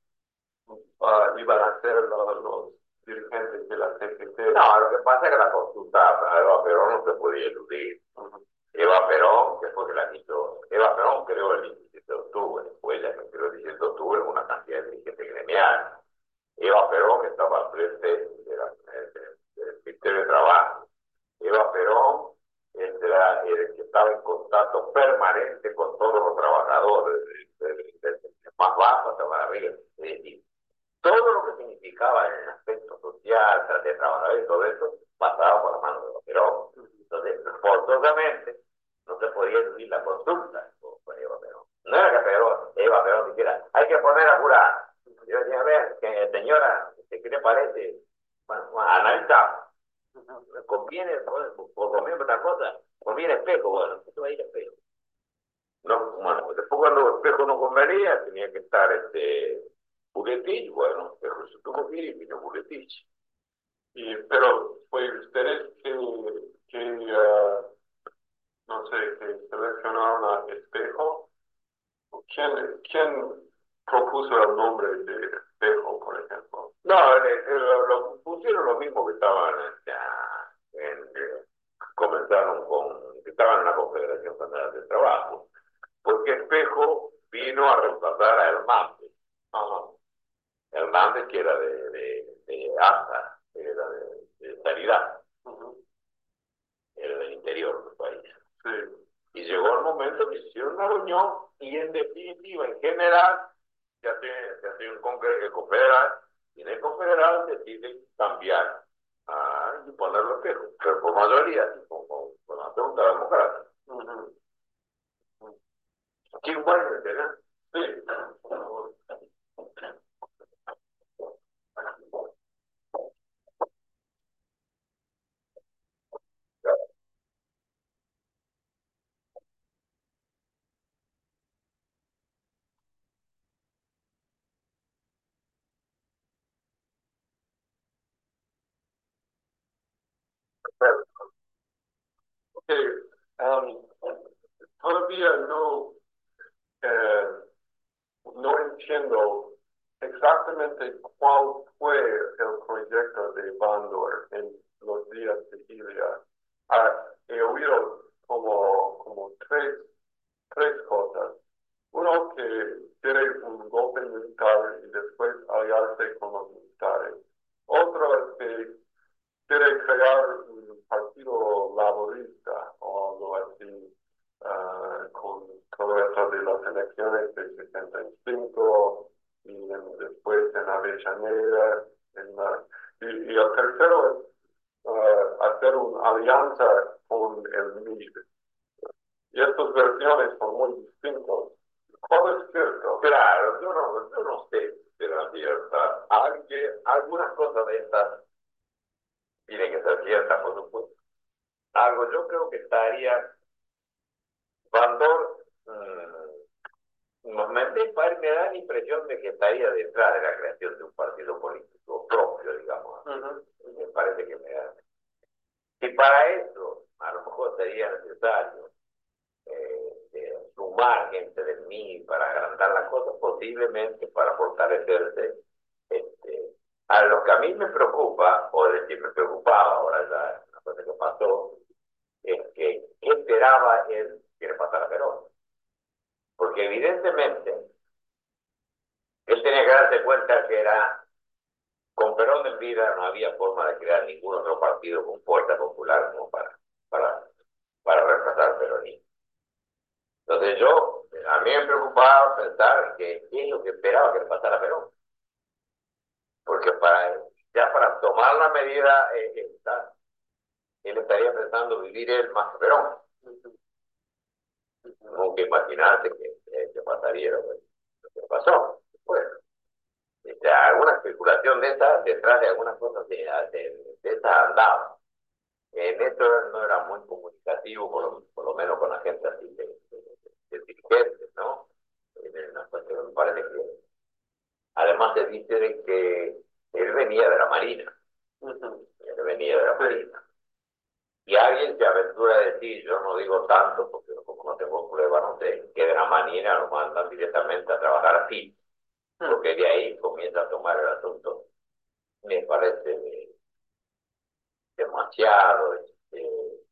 uh, iban a ser los, los dirigentes de la C G T. No, lo que pasa es que la consulta a Eva Perón no se podía eludir. Ujú. Eva Perón, que fue que la quiso, Eva Perón creó el diecisiete de octubre, fue ella que creó el diecisiete de octubre en una cantidad de dirigentes gremiales. Eva Perón estaba al frente de la- de- de- del Ministerio de Trabajo. Eva Perón este, era el que estaba en contacto permanente con todos los trabajadores, desde el más bajo hasta más arriba. Es decir, todo lo que significaba en el aspecto social, de trabajadores y todo eso, pasaba por la mano de Eva Perón. Entonces, forzosamente, no se podía eludir la consulta con, con Eva Perón. No era que Perón, Eva Perón dijera, hay que poner a jurar. Yo decía, a ver, que, señora, ¿qué le parece? Bueno, analizamos. ¿Conviene, por, por conviene otra cosa? ¿Conviene espejo? Bueno, esto va a ir espejo. No, bueno, después cuando espejo no convenía, tenía que estar este Buletich, bueno, espejo se tuvo que ir y vino Buletich. Y, pero fue ustedes que, que uh, no sé, que seleccionaron a Espejo. ¿Quién, quién propuso el nombre de Espejo, por ejemplo? No, eh, eh, lo, lo pusieron los mismos que estaban ya, en, eh, comenzaron con, que estaban en la Confederación Federal del Trabajo, porque Espejo vino a reemplazar a Hernández. Ajá. Hernández, que era de, de, de ASA, era de, de Sanidad, Ujú. era del interior del país. Sí. Y llegó el momento que hicieron una reunión y en definitiva, en general, se hace, se hace un congreso confederal y en el confederal deciden cambiar ah, y ponerlo espejo, pero por mayoría, con, con, con la segunda democracia. Ujú. Aquí en Washington, ¿no? Sí. Ok. Um, todavía no, eh, no entiendo exactamente cuál fue el proyecto de Bandor en los días de Ilia. Ah, he oído como, como tres, tres cosas. Uno, que quiere un golpe militar y después aliarse con los militares. Otro es que quiere crear un partido laborista o algo así, uh, con todo esto de las elecciones de sesenta y cinco y en, después en Avellaneda. En la, y, y el tercero es uh, hacer una alianza con el M I D. Y estas versiones son muy distintas. ¿Cuál es cierto? Claro, yo no, yo no sé de la cierta. Aunque algunas cosas de estas tienen que ser ciertas, por supuesto. Algo yo creo que estaría, Bandor, mmm, me, me da la impresión de que estaría detrás de la creación de un partido político propio, digamos. Uh-huh. Me parece que me da. Y para eso, a lo mejor sería necesario eh, eh, sumar gente del M I para agrandar las cosas, posiblemente para fortalecerse. Este, a lo que a mí me preocupa, o de que me preocupaba, ahora ya una cosa que pasó, es que ¿qué esperaba él que le pasara a Perón? Porque evidentemente él tenía que darse cuenta que era, con Perón en vida no había forma de crear ningún otro partido con fuerza popular como para, para, para reemplazar al peronismo. Entonces yo, a mí me preocupaba pensar que qué es lo que esperaba que le pasara a Perón. Porque para, ya para tomar la medida, eh, esta, él estaría pensando vivir él más que Perón. No que imaginarse que, eh, que pasaría lo que, lo que pasó. Bueno, este, alguna especulación de esa, detrás de algunas cosas de, de, de esa andaba. En esto no era muy comunicativo, por lo, por lo menos con la gente así de, dirigentes, ¿no? Es una cuestión que me parece que... Además se dice de que él venía de la Marina, Ujú. él venía de la Sí. Marina. Y alguien se aventura a decir, yo no digo tanto, porque como no tengo prueba, no sé, que de la Marina lo mandan directamente a trabajar así, porque de ahí comienza a tomar el asunto. Me parece eh, demasiado este,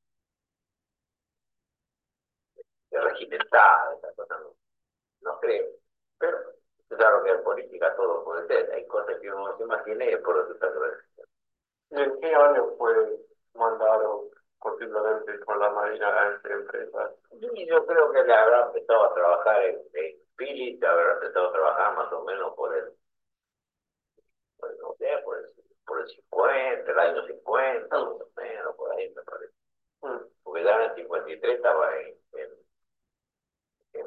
regimentada, esa cosa no, no creo. Pero claro que en política todo puede ser, hay cosas que uno no se imagina y después resulta que no es. ¿Y en qué año fue mandado posiblemente por la Marina a esta empresa? Y yo creo que le habrá empezado a trabajar en, en Philips, habrá empezado a trabajar más o menos por el, por el, no sé, por el, por el cincuenta, el año cincuenta, más o menos, por ahí me parece. Mm. Porque ya en el cincuenta y tres estaba en, en, en,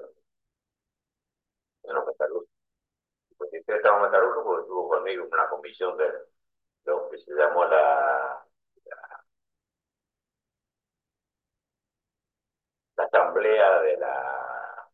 en los metalúrgicos. En el cincuenta y tres estaba en metalúrgico porque estuvo conmigo en una comisión de lo que se llamó la, la, la asamblea de la,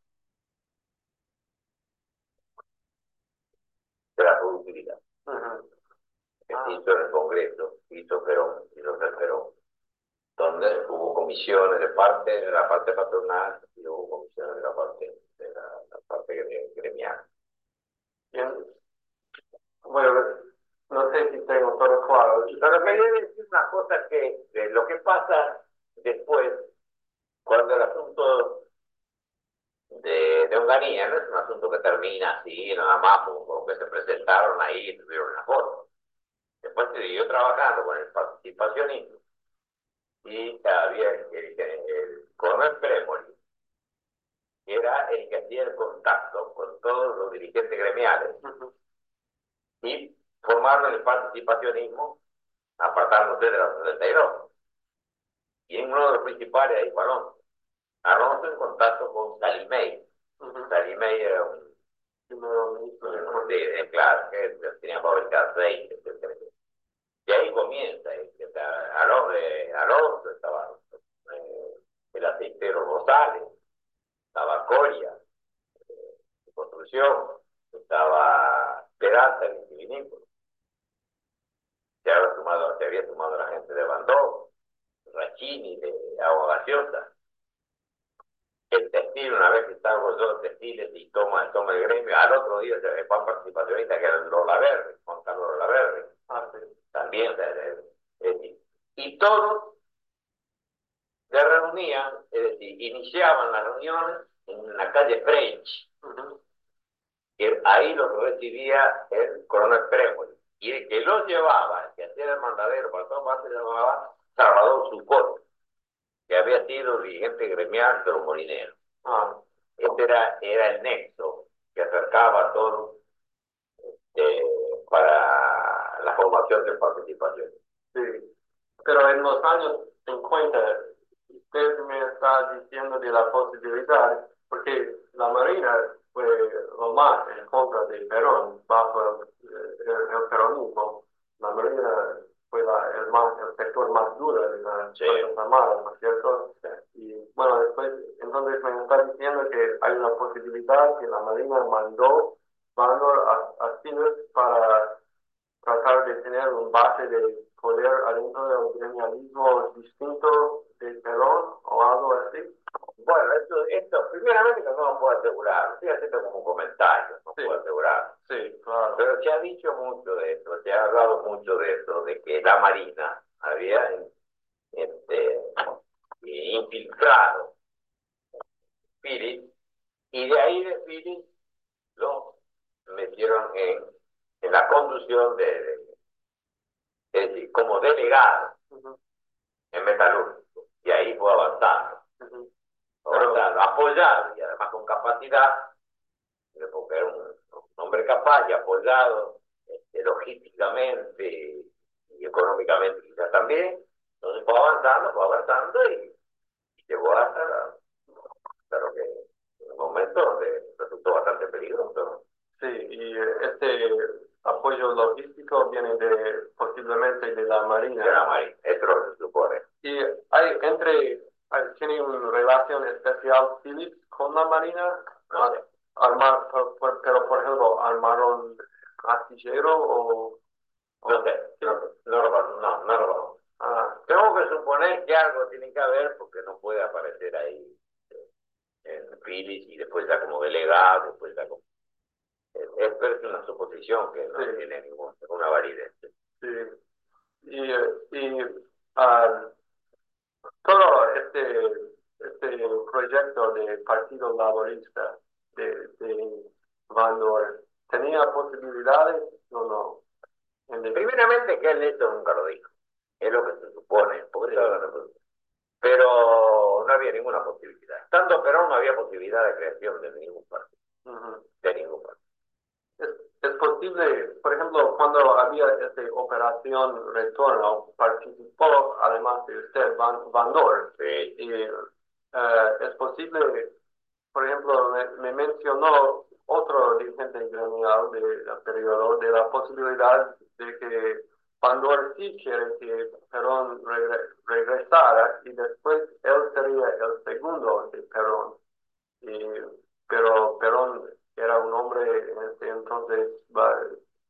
de la productividad. Ujú. Que Ah. se hizo en el Congreso, hizo Perón, hizo el Perón, donde hubo comisiones de parte de la parte patronal y hubo comisiones de la parte de la, la parte gre- gremial. Bien. Bueno, no sé si tengo todo claro. Pero quería decir una cosa que de lo que pasa después, cuando el asunto de, de Onganía no es un asunto que termina así, nada más, como que se presentaron ahí y tuvieron una foto. Después se siguió trabajando con el participacionismo y había el, el, el coronel Premoli, que era el que hacía el contacto con todos los dirigentes gremiales Ujú. y formaron el participacionismo apartándose de la setenta y dos. Y en uno de los principales ahí fue Alonso. Alonso en contacto con Salimey. Ujú. Salimey era un, Primero ministro de un de, de claro, que tenía fabricar aceite, etcétera. Y ahí comienza, eh, Alonso, eh, Alonso estaba eh, el aceitero Rosales, estaba Coria, de construcción, estaba Peralta, el vitivinícola. Se había sumado, se había sumado la gente de Bandó, Rachini, de Agua Gaseosa. El textil, una vez que estaba yo textiles y toma, toma el gremio, al otro día se Juan participacionista, que era el Lola Verde, Juan Carlos Lola Verde, Ah, sí. también, eh, eh, y todos se reunían, es decir, iniciaban las reuniones en la calle French, Ujú. que ahí los recibía el coronel Premoli, y el que los llevaba, el que hacía el mandadero para todas partes, se llamaba Salvador Sucot, que había sido dirigente gremial de los molineros. Ah. Este era, era el nexo que acercaba a todos eh, para la formación de participación. Sí. Pero en los años cincuenta, usted me está diciendo de la posibilidad, porque la Marina fue lo más en contra de Perón, bajo el, el, el peronismo. La Marina fue la, el, más, el sector más duro de las Sí. Fuerzas Armadas, ¿no es cierto? Y bueno, después, entonces me está diciendo que hay una posibilidad que la Marina mandó bandos a, a Chile para tratar de tener un base de poder adentro del gremialismo distinto de Perón o algo así. Bueno, esto, esto primeramente no lo puedo asegurar, estoy haciendo como un comentario, no Sí. puedo asegurar. Sí, claro. Pero se ha dicho mucho de esto, se ha hablado mucho de esto, de que la Marina había este, infiltrado Phillips, y de ahí de Phillips lo metieron en, en la conducción de, de, es decir, como delegado Uh-huh. en metalúrgico, y ahí fue avanzando, Uh-huh. avanzando, apoyado y además con capacidad, porque era un, un hombre capaz y apoyado este, logísticamente y económicamente quizás también. Entonces fue avanzando, fue avanzando y, y llegó hasta, la, hasta lo que en un momento donde resultó bastante peligroso, ¿no? Sí, y eh, este apoyo logístico viene de posiblemente de la Marina. De la Marina, esto lo se supone. Y hay entre Ay, ¿tiene una relación especial Phillips con la Marina? No sé, Armar, por- por- pero, por ejemplo, ¿armaron astillero o...? no o- sé, sí. no, no lo conozco, no, no lo conozco. Ah, Tengo que suponer que algo tiene que haber porque no puede aparecer ahí en Phillips y después ya como delegado, después ya como... Es, es una suposición que no sí, tiene ningún, ninguna validez. sí. Y, eh, y ah, todo este, este proyecto de Partido Laborista de, de Van Dorn, ¿tenía posibilidades o no? En el- Primeramente que él esto nunca lo dijo, es lo que se supone, porque Sí. estaba en la reproducción. Pero no había ninguna posibilidad. Tanto Perón no había posibilidad de creación de ningún partido, Ujú. de ningún partido. Es, es posible, por ejemplo, cuando había esta operación retorno, participó además de usted, Van, Van Dorn, Sí. y eh, es posible, por ejemplo, me, me mencionó otro dirigente gremial del periodo de la posibilidad de que Van Dorn sí quiere que Perón regre- regresara y después él sería el segundo de Perón. Y, pero Perón era un hombre en ese entonces va,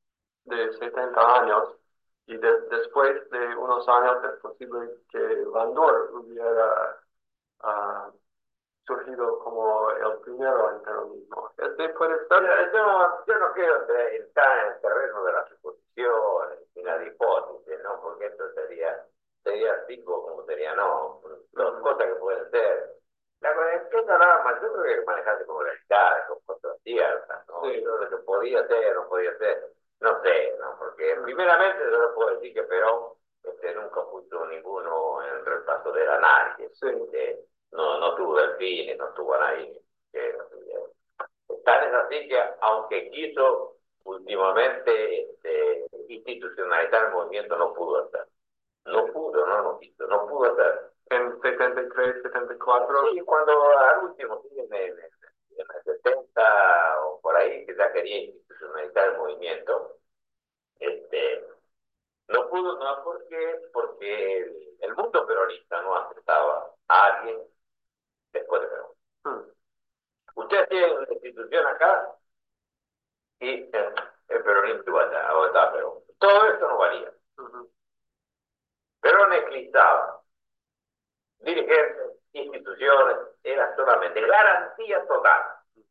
de setenta años y de- después de unos años es posible que Van Dorn hubiera ah, surgido como el primero en peronismo. Este puede Yo, ser. yo, yo no quiero entrar entrar en el terreno de las suposiciones y las hipótesis, ¿no? Porque esto sería, sería tipo como sería no, dos Ujú. cosas que pueden ser. La cosa es que nada más, yo creo que hay que manejarse como realidades, con cosas ciertas, ¿no? Sí. Yo lo que podía ser, no podía ser, no sé, ¿no? Porque Ujú. primeramente yo no puedo decir que Perón este, nunca puso ninguno en el repaso de la nadie. Sí. Este, no, no tuvo delfines, no tuvo a nadie que no tuviera. Tal es así que, aunque quiso últimamente este, institucionalizar el movimiento, no pudo hacer. No pudo, no, no quiso, no pudo hacer. En setenta y tres, setenta y cuatro. Sí, cuando al último, sí, en, el, en el setenta o por ahí, que ya quería institucionalizar el movimiento, este, no pudo, no porque, porque el, el mundo peronista no aceptaba a alguien después de Perón. Ujú. Usted tiene una institución acá y eh, el peronismo iba allá, o estaba Perón. Todo esto no valía. Ujú. Perón eclipsaba dirigentes, instituciones, era solamente garantía total.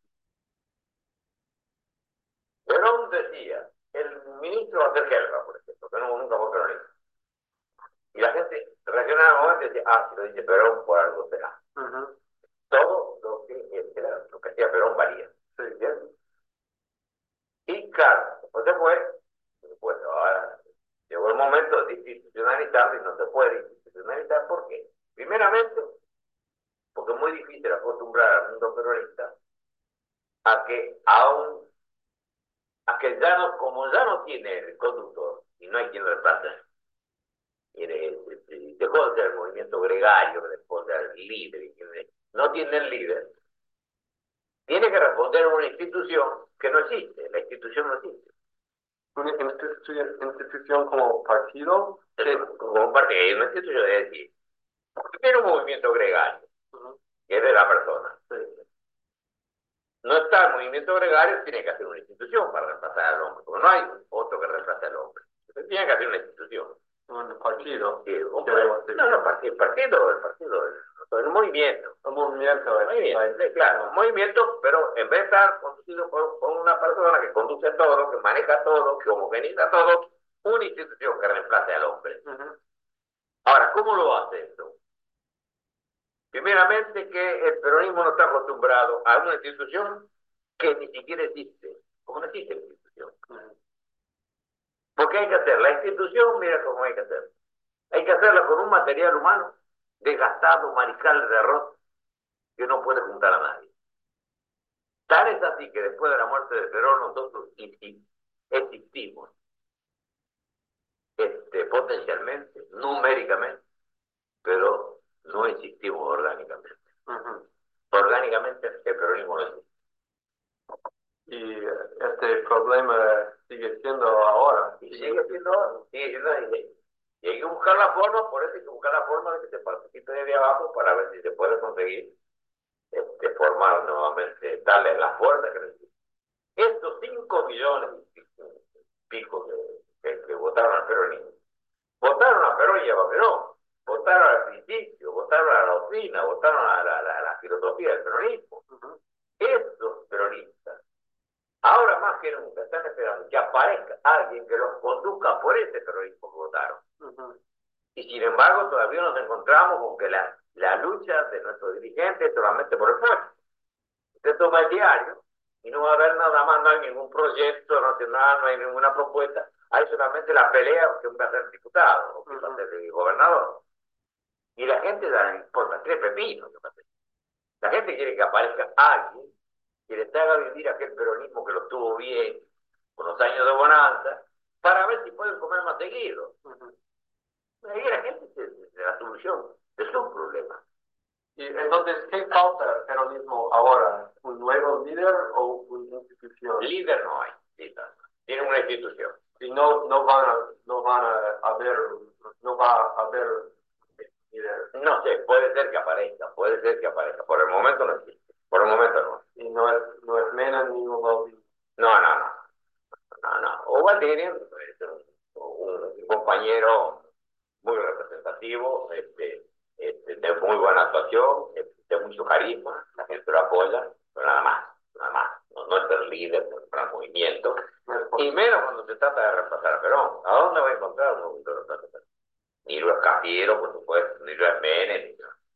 Perón decía, el ministro va a ser Gelba, por ejemplo, que no, nunca fue peronista. Y la gente reaccionaba al momento y decía, ah, si lo dice Perón, por algo será. Ujú. Todo lo que, era, lo que hacía Perón valía. Sí. ¿Bien? Y claro, después se fue, pues ahora llegó el momento de institucionalizarlo y no se puede institucionalizar. ¿Por qué? Primeramente, porque es muy difícil acostumbrar al mundo peronista a que aún, a que ya no, como ya no tiene el conductor y no hay quien lo reemplace, y de- de- dejó de ser el movimiento gregario, dejó de ser el líder, y tiene- no tiene el líder, tiene que responder a una institución que no existe, la institución no existe. Una institución, institución como partido. Es como un partido, hay una institución, es decir, tiene un movimiento gregario, Ujú. que es de la persona. Sí. No está el movimiento gregario, tiene que hacer una institución para reemplazar al hombre, porque no hay otro que reemplace al hombre. Entonces, tiene que hacer una institución. Un partido. Sí, un Queremos partido. decir. No, no, partido, partido, el partido, el, el movimiento. Un movimiento. El movimiento, sí, claro, un movimiento, pero en vez de estar conducido por, por una persona que conduce todo, que maneja todo, que homogeniza todo, una institución que reemplace al hombre. Ujú. Ahora, ¿cómo lo hace esto? Primeramente que el peronismo no está acostumbrado a una institución que ni siquiera existe, porque no existe la institución. Ujú. Porque hay que hacer la institución, mira cómo hay que hacer. Hay que hacerla con un material humano desgastado, mariscal de arroz, que no puede juntar a nadie. Tal es así que después de la muerte de Perón nosotros existimos este, potencialmente, numéricamente, pero no existimos orgánicamente. Ujú. Orgánicamente el peronismo no existe. Y eh, este problema sigue siendo ahora. Y sigue siendo, sigue siendo, Y hay que buscar la forma, por eso hay que buscar la forma de que se participe desde abajo para ver si se puede conseguir este, formar nuevamente, darle la fuerza que necesita. Estos cinco millones y pico que, que, que votaron al peronismo, votaron a Perón y a Perón, votaron al principio, votaron a la doctrina, votaron a la, la, la filosofía del peronismo. Uh-huh. Estos peronistas, ahora más que nunca, están esperando que aparezca alguien que los conduzca por ese peronismo que votaron. Uh-huh. Y sin embargo, todavía nos encontramos con que la, la lucha de nuestros dirigentes es solamente por el puesto. Usted toma el diario y no va a haber nada más, no hay ningún proyecto nacional, no hay ninguna propuesta, hay solamente la pelea que va a ser diputado o que va a ser gobernador. Y la gente le importa tres pepinos. La gente quiere que aparezca alguien que les haga vivir aquel peronismo que lo tuvo bien con los años de bonanza, para ver si pueden comer más seguido. Ahí la gente es la solución de sus problemas. Y entonces, ¿qué falta al peronismo ahora? ¿Un nuevo líder o una institución? Líder no hay, líder. Tiene una institución. Y no, no van a, no van a haber, no va a haber líder. No sé, puede ser que aparezca, puede ser que aparezca. Por el momento no existe. Por el momento no. Y no es, no es Menem ni Ovaldi. No, no, no. No, no. Ovaldi es un, un compañero muy representativo, este, este, de muy buena actuación, de mucho carisma, la gente lo apoya, pero nada más, nada más. No, no es el líder para el movimiento, y menos cuando se trata de reemplazar a Perón. ¿A dónde va a encontrar un movimiento de reemplazo a Perón? Ni lo es Cafiero, por supuesto, ni lo es Menem.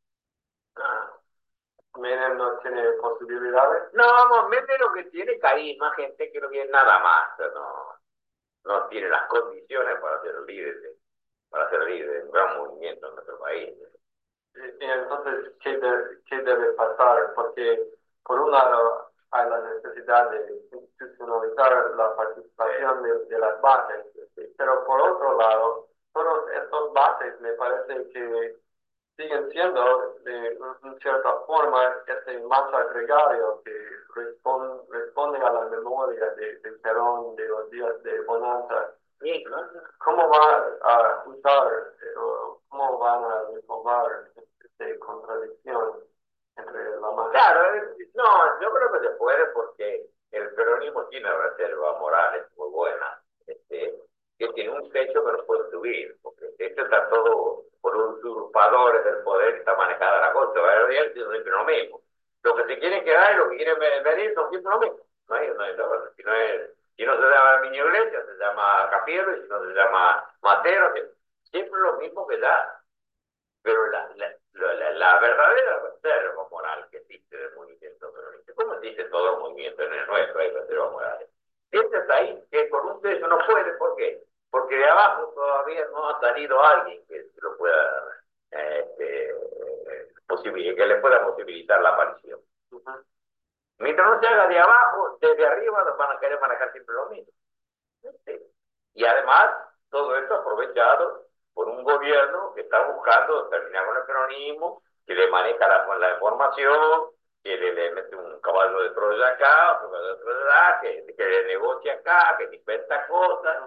Ah. ¿Menem no tiene posibilidades? No, Menem lo que tiene carisma, gente que no tiene nada más, no, no tiene las condiciones para ser líder de, para ser líder de un gran movimiento en nuestro país. Y, y entonces, ¿qué, de, ¿qué debe pasar? Porque, por un lado, hay la necesidad de institucionalizar la participación de, de las bases, pero por otro lado, todos estos bases me parece que siguen siendo, de una cierta forma, este masa gregario que responde, responde a la memoria de, de Perón, de los días de bonanza. Sí, ¿no? ¿Cómo va a usar, cómo van a resolver esta contradicción entre la masa? Claro, no, yo creo que se puede porque el peronismo tiene reservas morales muy buenas, este, que tiene un techo que no puede subir, porque esto está todo por usurpadores del poder que está manejada la cosa, ¿verdad? Es siempre lo mismo. Lo que se quieren quedar y lo que quieren venir son siempre lo mismo. No hay, no hay, no, si, no es, si no se llama Miño Iglesias, se llama Cafiero, y si no se llama Matero, siempre lo mismo que da. Pero la, la, la, la verdadera reserva moral que existe del movimiento peronista, como existe todo el movimiento en el nuestro, hay reservas morales. Este está ahí, que con un techo no puede, ¿por qué? Porque de abajo todavía no ha salido alguien que lo pueda, este, posibil que le pueda posibilitar la aparición. Uh-huh. Mientras no se haga de abajo, desde arriba nos van a querer manejar siempre lo mismo. ¿Sí? Y además, todo esto aprovechado por un gobierno que está buscando terminar con el peronismo, que le maneja la, la información, que le, le mete un caballo de Troya acá, un caballo de Troya acá, que, que le negocia acá, que inventa cosas,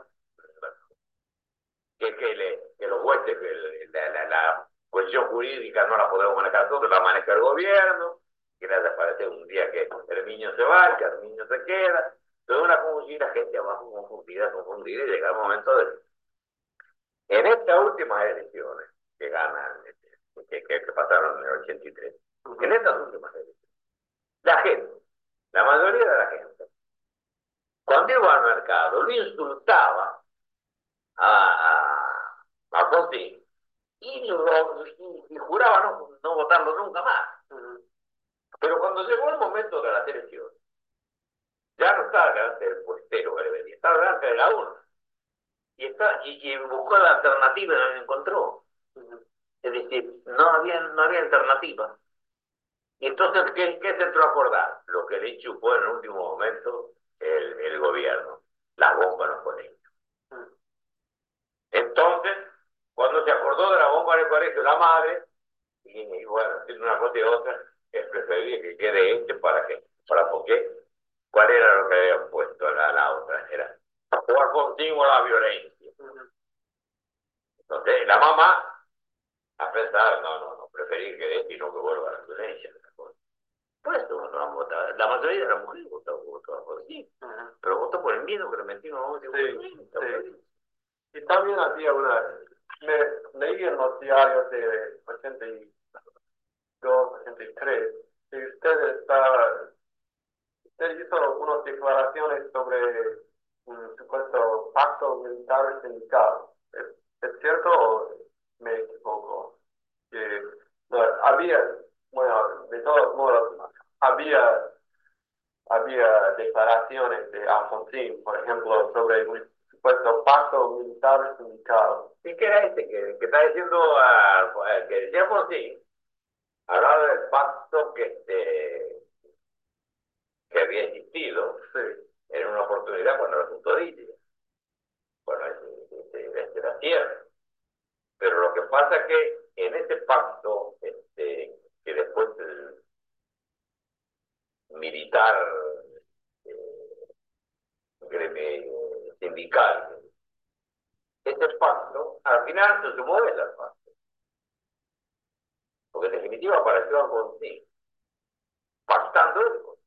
que, que, le, que los jueces, que la, la, la cuestión jurídica no la podemos manejar nosotros, la maneja el gobierno, que le hace parecer un día que el niño se va, que el niño se queda, toda una confundida, gente abajo confundida, confundida, y llega el momento de... En estas últimas elecciones que ganan, que, que, que pasaron en el ochenta y tres, uh-huh. En estas últimas elecciones, la gente, la mayoría de la gente, cuando iba al mercado, lo insultaba a, a, a Alfonsín y, lo, y, y juraba no, no votarlo nunca más. Uh-huh. Pero cuando llegó el momento de las elecciones, ya no estaba delante del puestero que le venía, estaba delante de la urna. Y, está, y, y buscó la alternativa y no la encontró. Es decir, no había, no había alternativa. Y entonces, ¿qué, qué se entró a acordar? Lo que le chupó en el último momento el, el gobierno. Las bombas en los colegios. Entonces, cuando se acordó de la bomba en el colegio, la madre, y, y bueno, haciendo una cosa y otra, es preferible que quede este para que, para por qué. ¿Cuál era lo que habían puesto la, la otra? Era o Alfonsín o la violencia. Entonces, la mamá a pensar, no, no, no, preferir que este y no que vuelva a la violencia. Por eso no han votado. La mayoría de las mujeres votó, votó por sí, Ujú. pero votó por el miedo que le metimos a otro. Sí, sí. Y también había una, me, leí en los diarios de ochenta y dos, ochenta y tres, que usted está, usted hizo unas declaraciones sobre un supuesto pacto militar sindical. ¿Es, es cierto o me equivoco? Que no, había, bueno, de todos modos, había, había declaraciones de Alfonsín, por ejemplo, sobre un supuesto pacto militar sindical. ¿Y qué era este que, que está diciendo a, a- que decía por sí? Hablaba del pacto que, este, que había existido Sí. en una oportunidad cuando resultó dicho. Bueno, este, este, este era cierto. Pero lo que pasa es que en ese pacto, este, que después el militar, eh, gremio sindical, ese pacto, al final se sumó él al pacto, porque en definitiva apareció Alfonsín, pactando él con,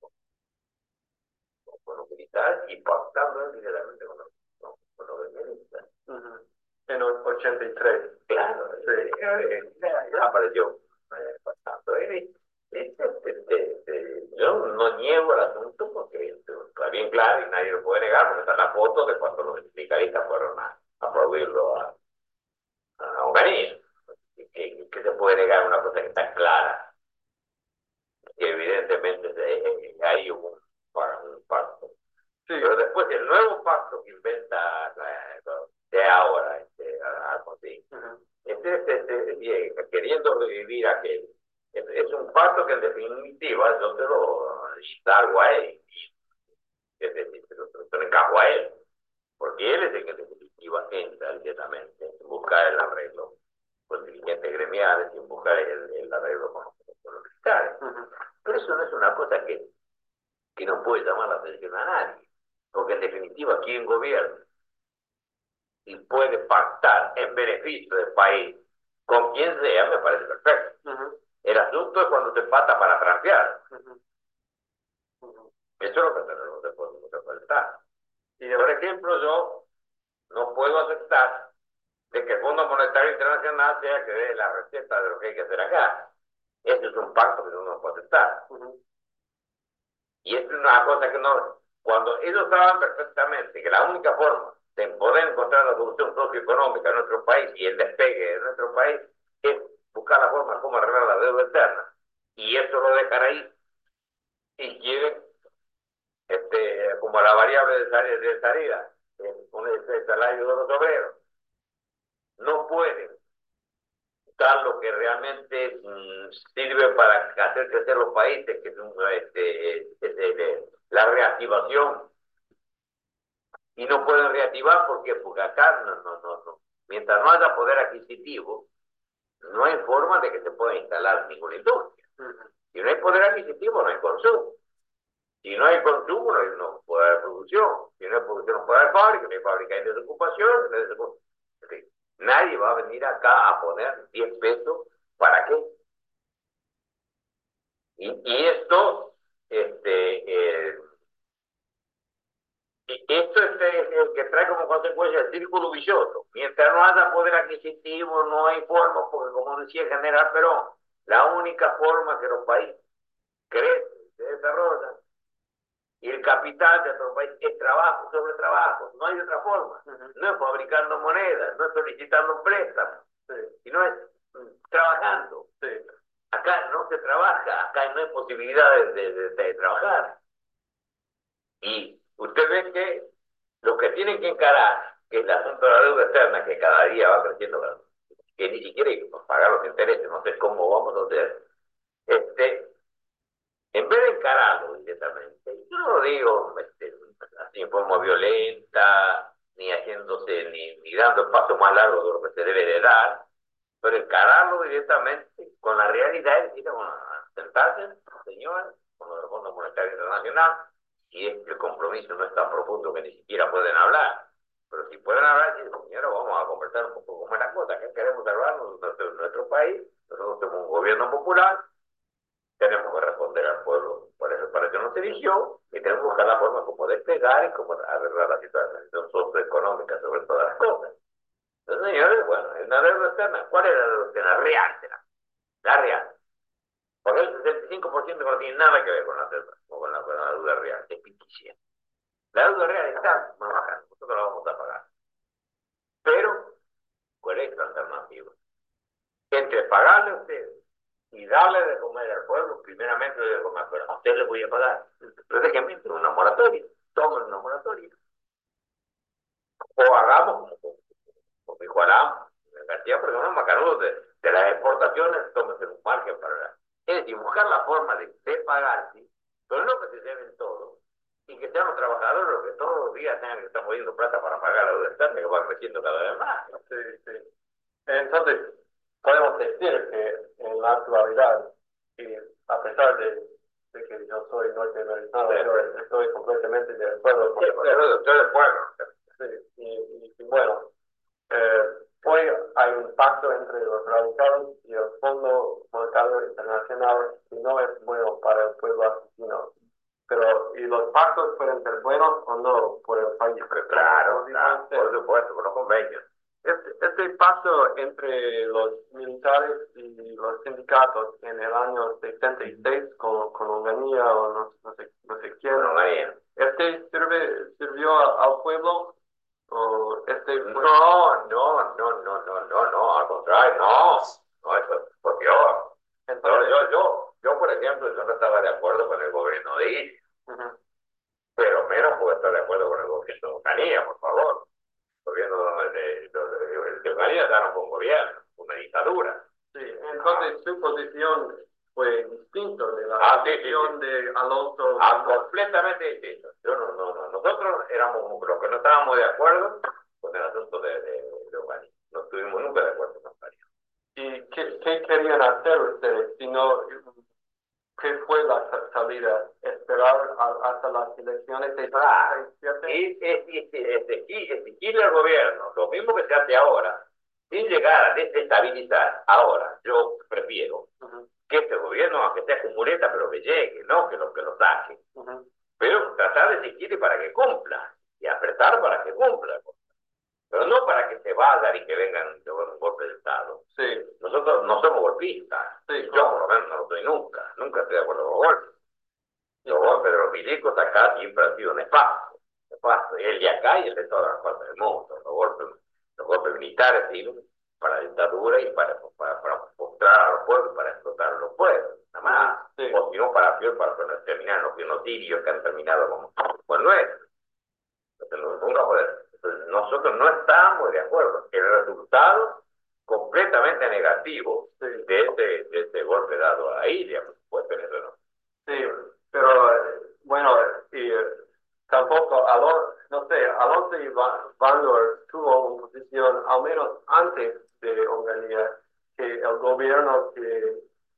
con, con los militares y pactando él directamente con los, con, con los gremialistas. Ujú. En o- ochenta y tres. Claro, sí, eh, eh, apareció eh, pactando él. Este, este, este, este, yo no niego el asunto porque está bien claro y nadie lo puede negar porque está la foto de cuando los sindicalistas fueron a, a aplaudirlo a, a Onganía. ¿Qué, qué se puede negar una cosa que está clara? Que evidentemente eh, hay un, un pacto. Sí. Pero después el nuevo pacto que inventa eh, de ahora, este, Alfonsín, Ujú. este, este, este, este, queriendo revivir aquel, es, es un pacto que en definitiva yo te lo instalo a él, es decir, te lo, te lo encajo a él, porque él es el que en definitiva entra directamente en buscar el arreglo con dirigentes gremiales y en buscar el, el arreglo con, con los militares. Ujú. Pero eso no es una cosa que, que no puede llamar la atención a nadie, porque en definitiva quien gobierna y puede pactar en beneficio del país con quien sea, me parece perfecto. Ujú. El asunto es cuando se pacta para trampear. Ujú. Ujú. Eso es lo que tenemos que podemos aceptar. Y por ejemplo, yo no puedo aceptar de que el Fondo Monetario Internacional sea que dé la receta de lo que hay que hacer acá. Eso es un pacto que uno no puede aceptar. Ujú. Y es una cosa que no, cuando ellos saben perfectamente que la única forma de poder encontrar la solución socioeconómica en nuestro país y el despegue de nuestro país es buscar la forma como arreglar la deuda externa. Y eso lo dejan ahí y quieren, este, como la variable de salida, de salida con el salario de los obreros. No pueden dar lo que realmente mmm, sirve para hacer crecer los países, que es un, este, este, este, la reactivación. Y no pueden reactivar, ¿por qué? Porque acá no, no, no, no. Mientras no haya poder adquisitivo, no hay forma de que se pueda instalar ninguna industria. Ujú. Si no hay poder adquisitivo, no hay consumo. Si no hay consumo, no, hay, no puede haber producción. Si no hay producción, no puede haber fábrica. Si no hay fábrica, hay desocupación. No hay desocupación. En fin, nadie va a venir acá a poner diez pesos. ¿Para qué? Y, y esto, este, eh, esto es el que trae como consecuencia el círculo vicioso. Mientras no haya poder adquisitivo, no hay forma, porque como decía el general Perón, la única forma que los países crecen, se desarrollan, y el capital de nuestro país es trabajo sobre trabajo, no hay otra forma. Ujú. No es fabricando monedas, no es solicitando préstamos, Sí. sino es mm, trabajando. Sí. Acá no se trabaja, acá no hay posibilidad de, de, de, de trabajar. Y usted ve que lo que tienen que encarar, que es el asunto de la deuda externa, que cada día va creciendo, que ni siquiera hay que pagar los intereses, no sé cómo vamos a hacer, este, en vez de encararlo directamente, yo no lo digo este, así en forma violenta, ni haciéndose, ni, ni dando el paso más largo de lo que se debe de dar, pero encararlo directamente con la realidad y decir, bueno, sentarse, señores, con los del Fondo Monetario Internacional, y es que el compromiso no es tan profundo que ni siquiera pueden hablar. Pero si pueden hablar, dicen, señores, vamos a conversar un poco cómo es la cosa, que queremos salvar nuestro, nuestro país, nosotros tenemos un gobierno popular, tenemos que responder al pueblo, por eso, para eso nos eligió, y tenemos que buscar la forma como despegar y como arreglar la situación socioeconómica sobre todas las cosas. Entonces, señores, bueno, en la deuda externa, ¿cuál es la deuda externa? Real, será. La real. Porque el sesenta y cinco por ciento no tiene nada que ver con la deuda, o con la, con la deuda real, es piquicia. La deuda real está más baja, nosotros la vamos a pagar. Pero, ¿cuál es la alternativa? Entre pagarle a ustedes y darle de comer al pueblo, primeramente le de comer, pero a usted le voy a pagar. Entonces, ¿qué me entra? Una moratoria. Tomen una moratoria. O hagamos como, como dijo Aram, García, porque son macanudos de, de las exportaciones, tómense un margen para la... Es decir, buscar la forma de, de pagarse, pero no que se deben todo, y que sean los trabajadores los que todos los días tengan que estar poniendo plata para pagar la deuda externa que va creciendo cada vez más. Sí, sí. Entonces, podemos decir que en la actualidad, y a pesar de, de que yo soy norteamericano, Sí. yo estoy completamente de acuerdo con Sí, porque no estoy de acuerdo. sí, y, y, y bueno, eh, hoy hay un pacto entre los radicales y el Fondo Monetario Internacional que no es bueno para el pueblo argentino. Pero, ¿y los pactos pueden ser buenos o no por el país? Pero claro, Como dijo claro, usted, por supuesto, con los convenios. Este, este pacto entre los militares y los sindicatos en el año setenta y seis con, con Onganía o no, no sé, no sé quién, Bueno, María. ¿este sirve, sirvió a- al pueblo? ¿O este fue- No, no, no, no, no, no, no, al contrario, no, no, eso fue peor. Yo, Entonces, yo, yo, yo, por ejemplo, yo no estaba de acuerdo con el gobierno de Iris, ujú, pero menos puedo estar de acuerdo con el gobierno de Onganía, por favor. El gobierno de, de, de, de Onganía era un buen gobierno, una dictadura. sí, entonces su posición fue distinta de la Ah, sí, sí, posición de Alonso. Ah, completamente distinto. Yo no, no, no. Nosotros éramos los que no estábamos de acuerdo con el asunto de, de, de Onganía. No estuvimos nunca de acuerdo con Onganía. ¿Y qué, qué querían hacer ustedes? Si no, ¿qué fue la sa- salida? ¿Esperar a- hasta las elecciones de Ah, setenta y siete? y es- es- es- exigir exigirle al gobierno lo mismo que se hace ahora, sin llegar a desestabilizar. Ahora, yo prefiero Ujú, que este gobierno, aunque sea con muleta, pero que llegue, no que lo que lo saque. ujú. Pero tratar de exigirle para que cumpla y apretar para que cumpla. Pero no para que se vayan y que vengan de un golpe de Estado. Sí, Nosotros no somos golpistas. sí, Yo claro. por lo menos no lo soy nunca. Nunca estoy de acuerdo con los golpes. Los golpes de los milicos acá siempre han sido nefastos. Nefastos. El de acá y el de todas las partes del mundo. Los golpes, los golpes militares sirven para la dictadura y para, para, para mostrar a los pueblos, para explotar a los pueblos. Nada más. Sí. O si no, para peor, para, para terminar los genocidios que han terminado como, como el nuestro. Entonces, nunca poder. Entonces, nosotros no estamos de acuerdo. El resultado completamente negativo Sí. de este, de este golpe dado a Iria, por supuesto, en eso no. Sí, pero eh, bueno, y, eh, tampoco Alonso, no sé, Alonso y Va- Vandor tuvo una posición, al menos antes de Onganía, que el gobierno que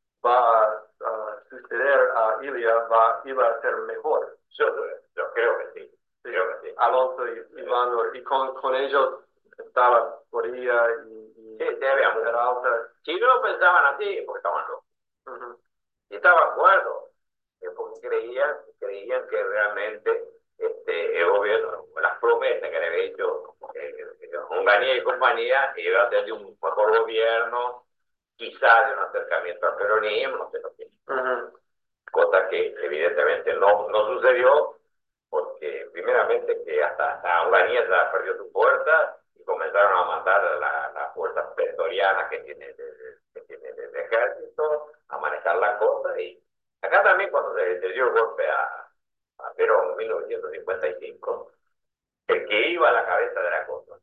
va a, a suceder a Ilia va, iba a ser mejor. Yo, yo creo que sí. Sí, Creo que sí. Alonso y, y Vandor, y con, con ellos estaba Correa y, y Sí, sí, había mucho. Peralta. Si no pensaban así, porque estaban locos. Ujú, Y estaban de acuerdo. Es porque creían, creían que realmente este, el gobierno, las promesas que le había hecho eh, eh, Onganía y compañía, iba a ser de un mejor gobierno, quizás de un acercamiento al peronismo, no sé lo que. ujú. Cosa que evidentemente no, no sucedió, porque primeramente que hasta, hasta Onganía ya perdió su fuerza y comenzaron a mandar la- las fuerzas pretorianas que tiene, de, de- que tiene el ejército a manejar la cosa. Y acá también cuando se, se dio el golpe a, a Perón en mil novecientos cincuenta y cinco, el que iba a la cabeza de la cosa,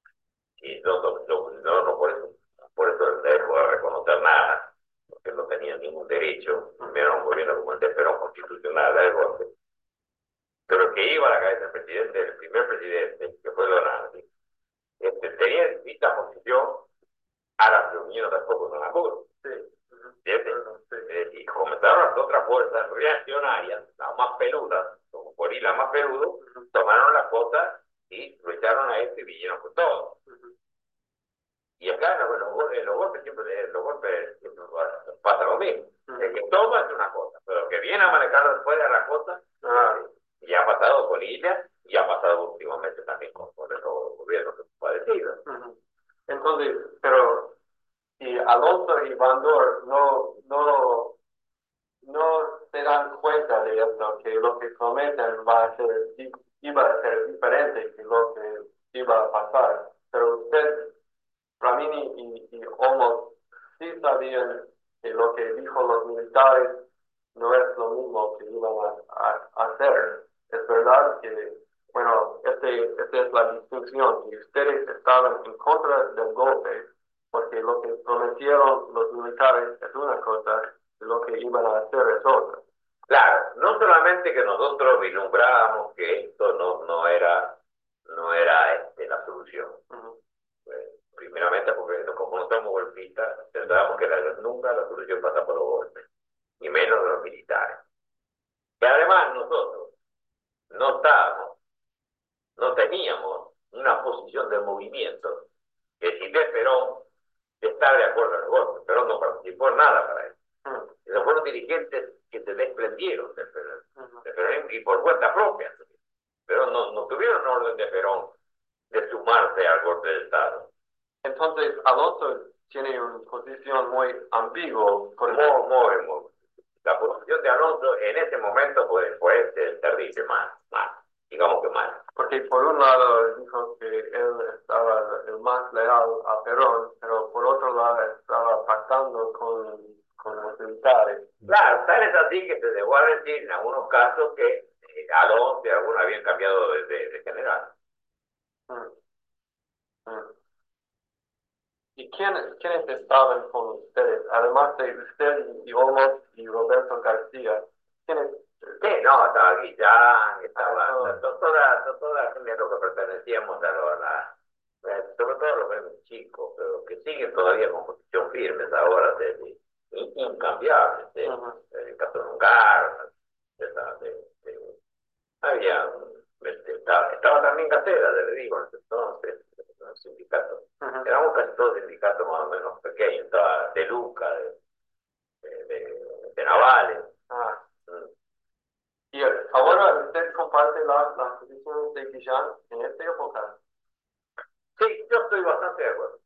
y no, no, no, no, no por eso, por eso le dejo de reconocer nada, porque no tenía ningún derecho, primero un gobierno como el de Perón constitucional del golpe, pero el que iba a la cabeza del presidente, el primer presidente, que fue Donaldi, este, tenía distinta posición a las reuniones después con la Cruz. Sí, ujú. ¿Entiendes? Sí. Eh, y comenzaron las otras fuerzas reaccionarias, las más peludas, como Gorila más peludo, tomaron las cosas y lo echaron a este y vinieron con todo. Y acá en los, los, en los golpes siempre, en los golpes siempre pasa lo mismo. El que toma es una cosa, pero el que viene a manejar después de la cosa, ah, y ha pasado con ella, y ha pasado últimamente también con, con el gobierno que padecido. Uh-huh. Entonces, pero si Alonso y Van Dor no, no, no se dan cuenta de esto, que lo que cometen va a ser, iba a ser diferente que lo que iba a pasar, pero usted, Ramini y, y Olmos sí sabían que lo que dijo los militares no es lo mismo que iban a, a, a hacer. Es verdad que, bueno, este, esta es la distinción, que ustedes estaban en contra del golpe, porque lo que prometieron los militares es una cosa, y lo que iban a hacer es otra. Claro, no solamente que nosotros vislumbrábamos que esto no, no era, no era este, la solución. Uh-huh. Pues, primeramente porque como no somos golpistas, pensábamos que la, nunca la solución pasa por los golpes, y menos de los militares. Y además nosotros no estábamos, no teníamos una posición de movimiento que si de Perón está de acuerdo en el golpe. Perón no participó en nada para eso. Uh-huh. Esos fueron dirigentes que se desprendieron de Perón, uh-huh. de Perón y por cuenta propia. Pero no, no tuvieron orden de Perón de sumarse al golpe de Estado. Entonces, Alonso tiene una posición muy ambigua. Por muy, muy, muy. La posición de Alonso en ese momento fue, fue terrible, mal, mal, digamos que mal. Porque por un lado dijo que él estaba el más leal a Perón, pero por otro lado estaba pactando con, con los militares. Claro, tal es así que se llegó a decir en algunos casos que eh, Alonso y algunos habían cambiado de, de, de general. Mm. Mm. ¿Y quiénes, quiénes estaban con ustedes? Además de usted y Olmos y Roberto García, ¿quiénes? Sí, no, estaba Guillán, estaba ah, no. toda, toda, toda la gente a lo que pertenecíamos a, lo, a la, sobre todo los grandes chicos, pero que siguen todavía con posición firmes ahora, de, de, incambiables, de, uh-huh. El caso de Ungar, de, de, de, había, este, estaba, estaba también Casera, le digo, entonces, los sindicatos, uh-huh. Éramos casi todos sindicatos más o menos pequeños, estaba de Luca, de, de, de, de Navales. Ah. Mm. Y ahora usted comparte las la posiciones de Guillán en esta época. Sí, yo estoy bastante de acuerdo.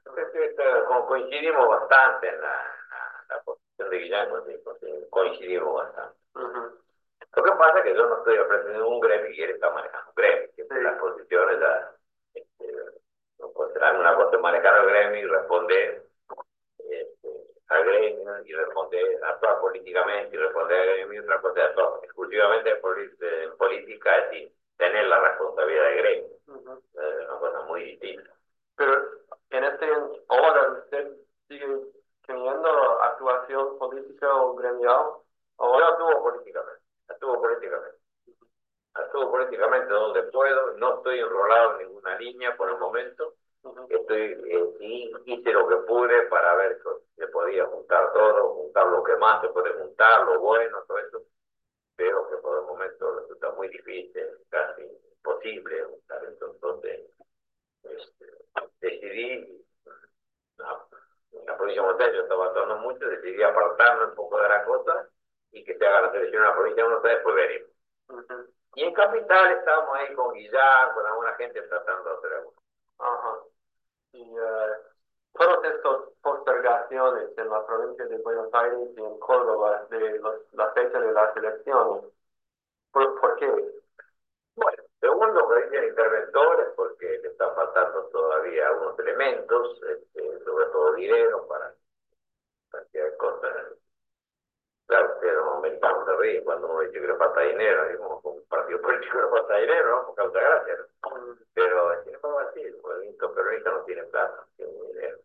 Coincidimos bastante en la, la, la posición de Guillán, coincidimos bastante. Uh-huh. Lo que pasa es que yo no estoy aprendiendo un gremio y él está manejando un gremio. Sí. Las posiciones, la, este, no puede ser una cosa es manejar el gremio y responder este, al gremio y responder, actuar políticamente y responder al gremio, y otra cosa es actuar exclusivamente en política, es decir, tener la responsabilidad del gremio. Uh-huh. Es una cosa muy distinta. Pero en este, ahora usted sigue teniendo actuación política o gremial. ¿O yo actúo políticamente? Actúo políticamente. Actúo políticamente donde puedo, no estoy enrolado en ninguna línea por el momento. Uh-huh. Estoy, eh, y hice lo que pude para ver que se podía juntar todo, juntar lo que más se puede juntar, lo bueno, todo eso, pero que por el momento resulta muy difícil, casi imposible juntar eso. Entonces, este, decidí, no, en la provincia de Buenos Aires yo estaba actuando mucho, decidí apartarme un poco de la cosa y que se haga la selección en la provincia de Buenos Aires, después veremos. Uh-huh. Y en Capital estábamos ahí con Guillán, con alguna gente tratando de hacer algo. Ajá. Y uh, todas estas postergaciones en la provincia de Buenos Aires y en Córdoba de los, la fecha de las elecciones, ¿por, ¿por qué? Bueno, según lo que dicen interventores, porque le están faltando todavía algunos elementos, este, sobre todo dinero para cualquier cosa. Claro, ustedes los americanos se ríen cuando uno dice que le falta dinero, y como un partido político le falta dinero, ¿no? Por causa gracia, ¿no? Pero sin embargo así, el movimiento peronista no tiene plata, no tiene dinero.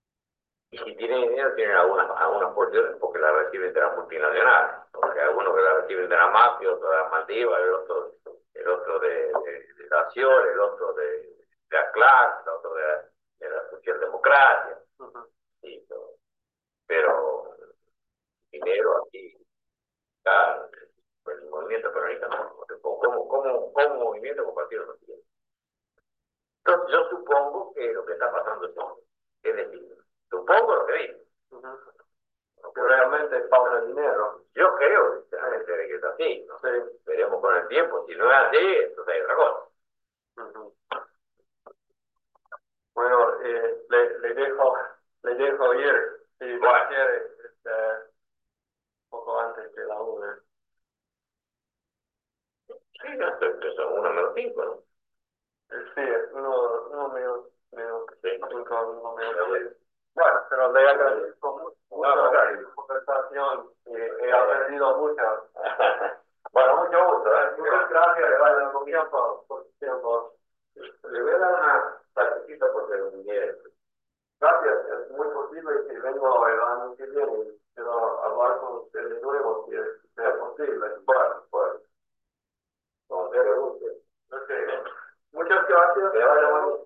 Y si tienen dinero, tienen algunas, algunas porciones porque la reciben de las multinacionales, porque algunos que la reciben de la mafia, otros de la Maldivas, el otro, el otro de, de, de la Cior, el otro de, de la clase, el otro de la, de la socialdemocracia. Uh-huh. Sí, pero, pero dinero aquí, claro, el movimiento peronista no, como, como, como movimiento compartido no tiene. Entonces está pasando eso. Es decir, supongo lo que dice. Ujú. Que realmente falta dinero. Yo creo sinceramente de que es así, ¿no? Sí. Veremos con el tiempo. Si no es así, entonces hay otra cosa. Ujú. Bueno, eh, le, le dejo, le dejo ir, si Bueno. quiere, este, poco antes de la una. Sí, no sé, que son uno menos cinco, ¿no? Eh, Sí, uno, uno menos, menos Sí. cinco, uno menos diez. Bueno, pero le agradezco mucho, mucho No, claro. la conversación y he aprendido mucho. Bueno, mucho gusto, ¿eh? Muchas gracias, le vaya con tiempo, por su tiempo. Le voy a dar una tarjetita por el Gracias, es muy posible que vengo el año que viene. Quiero hablar con usted de nuevo, si es, si es posible. Bueno, bueno. Con usted le guste. Ok. Muchas gracias. Que vaya bonito.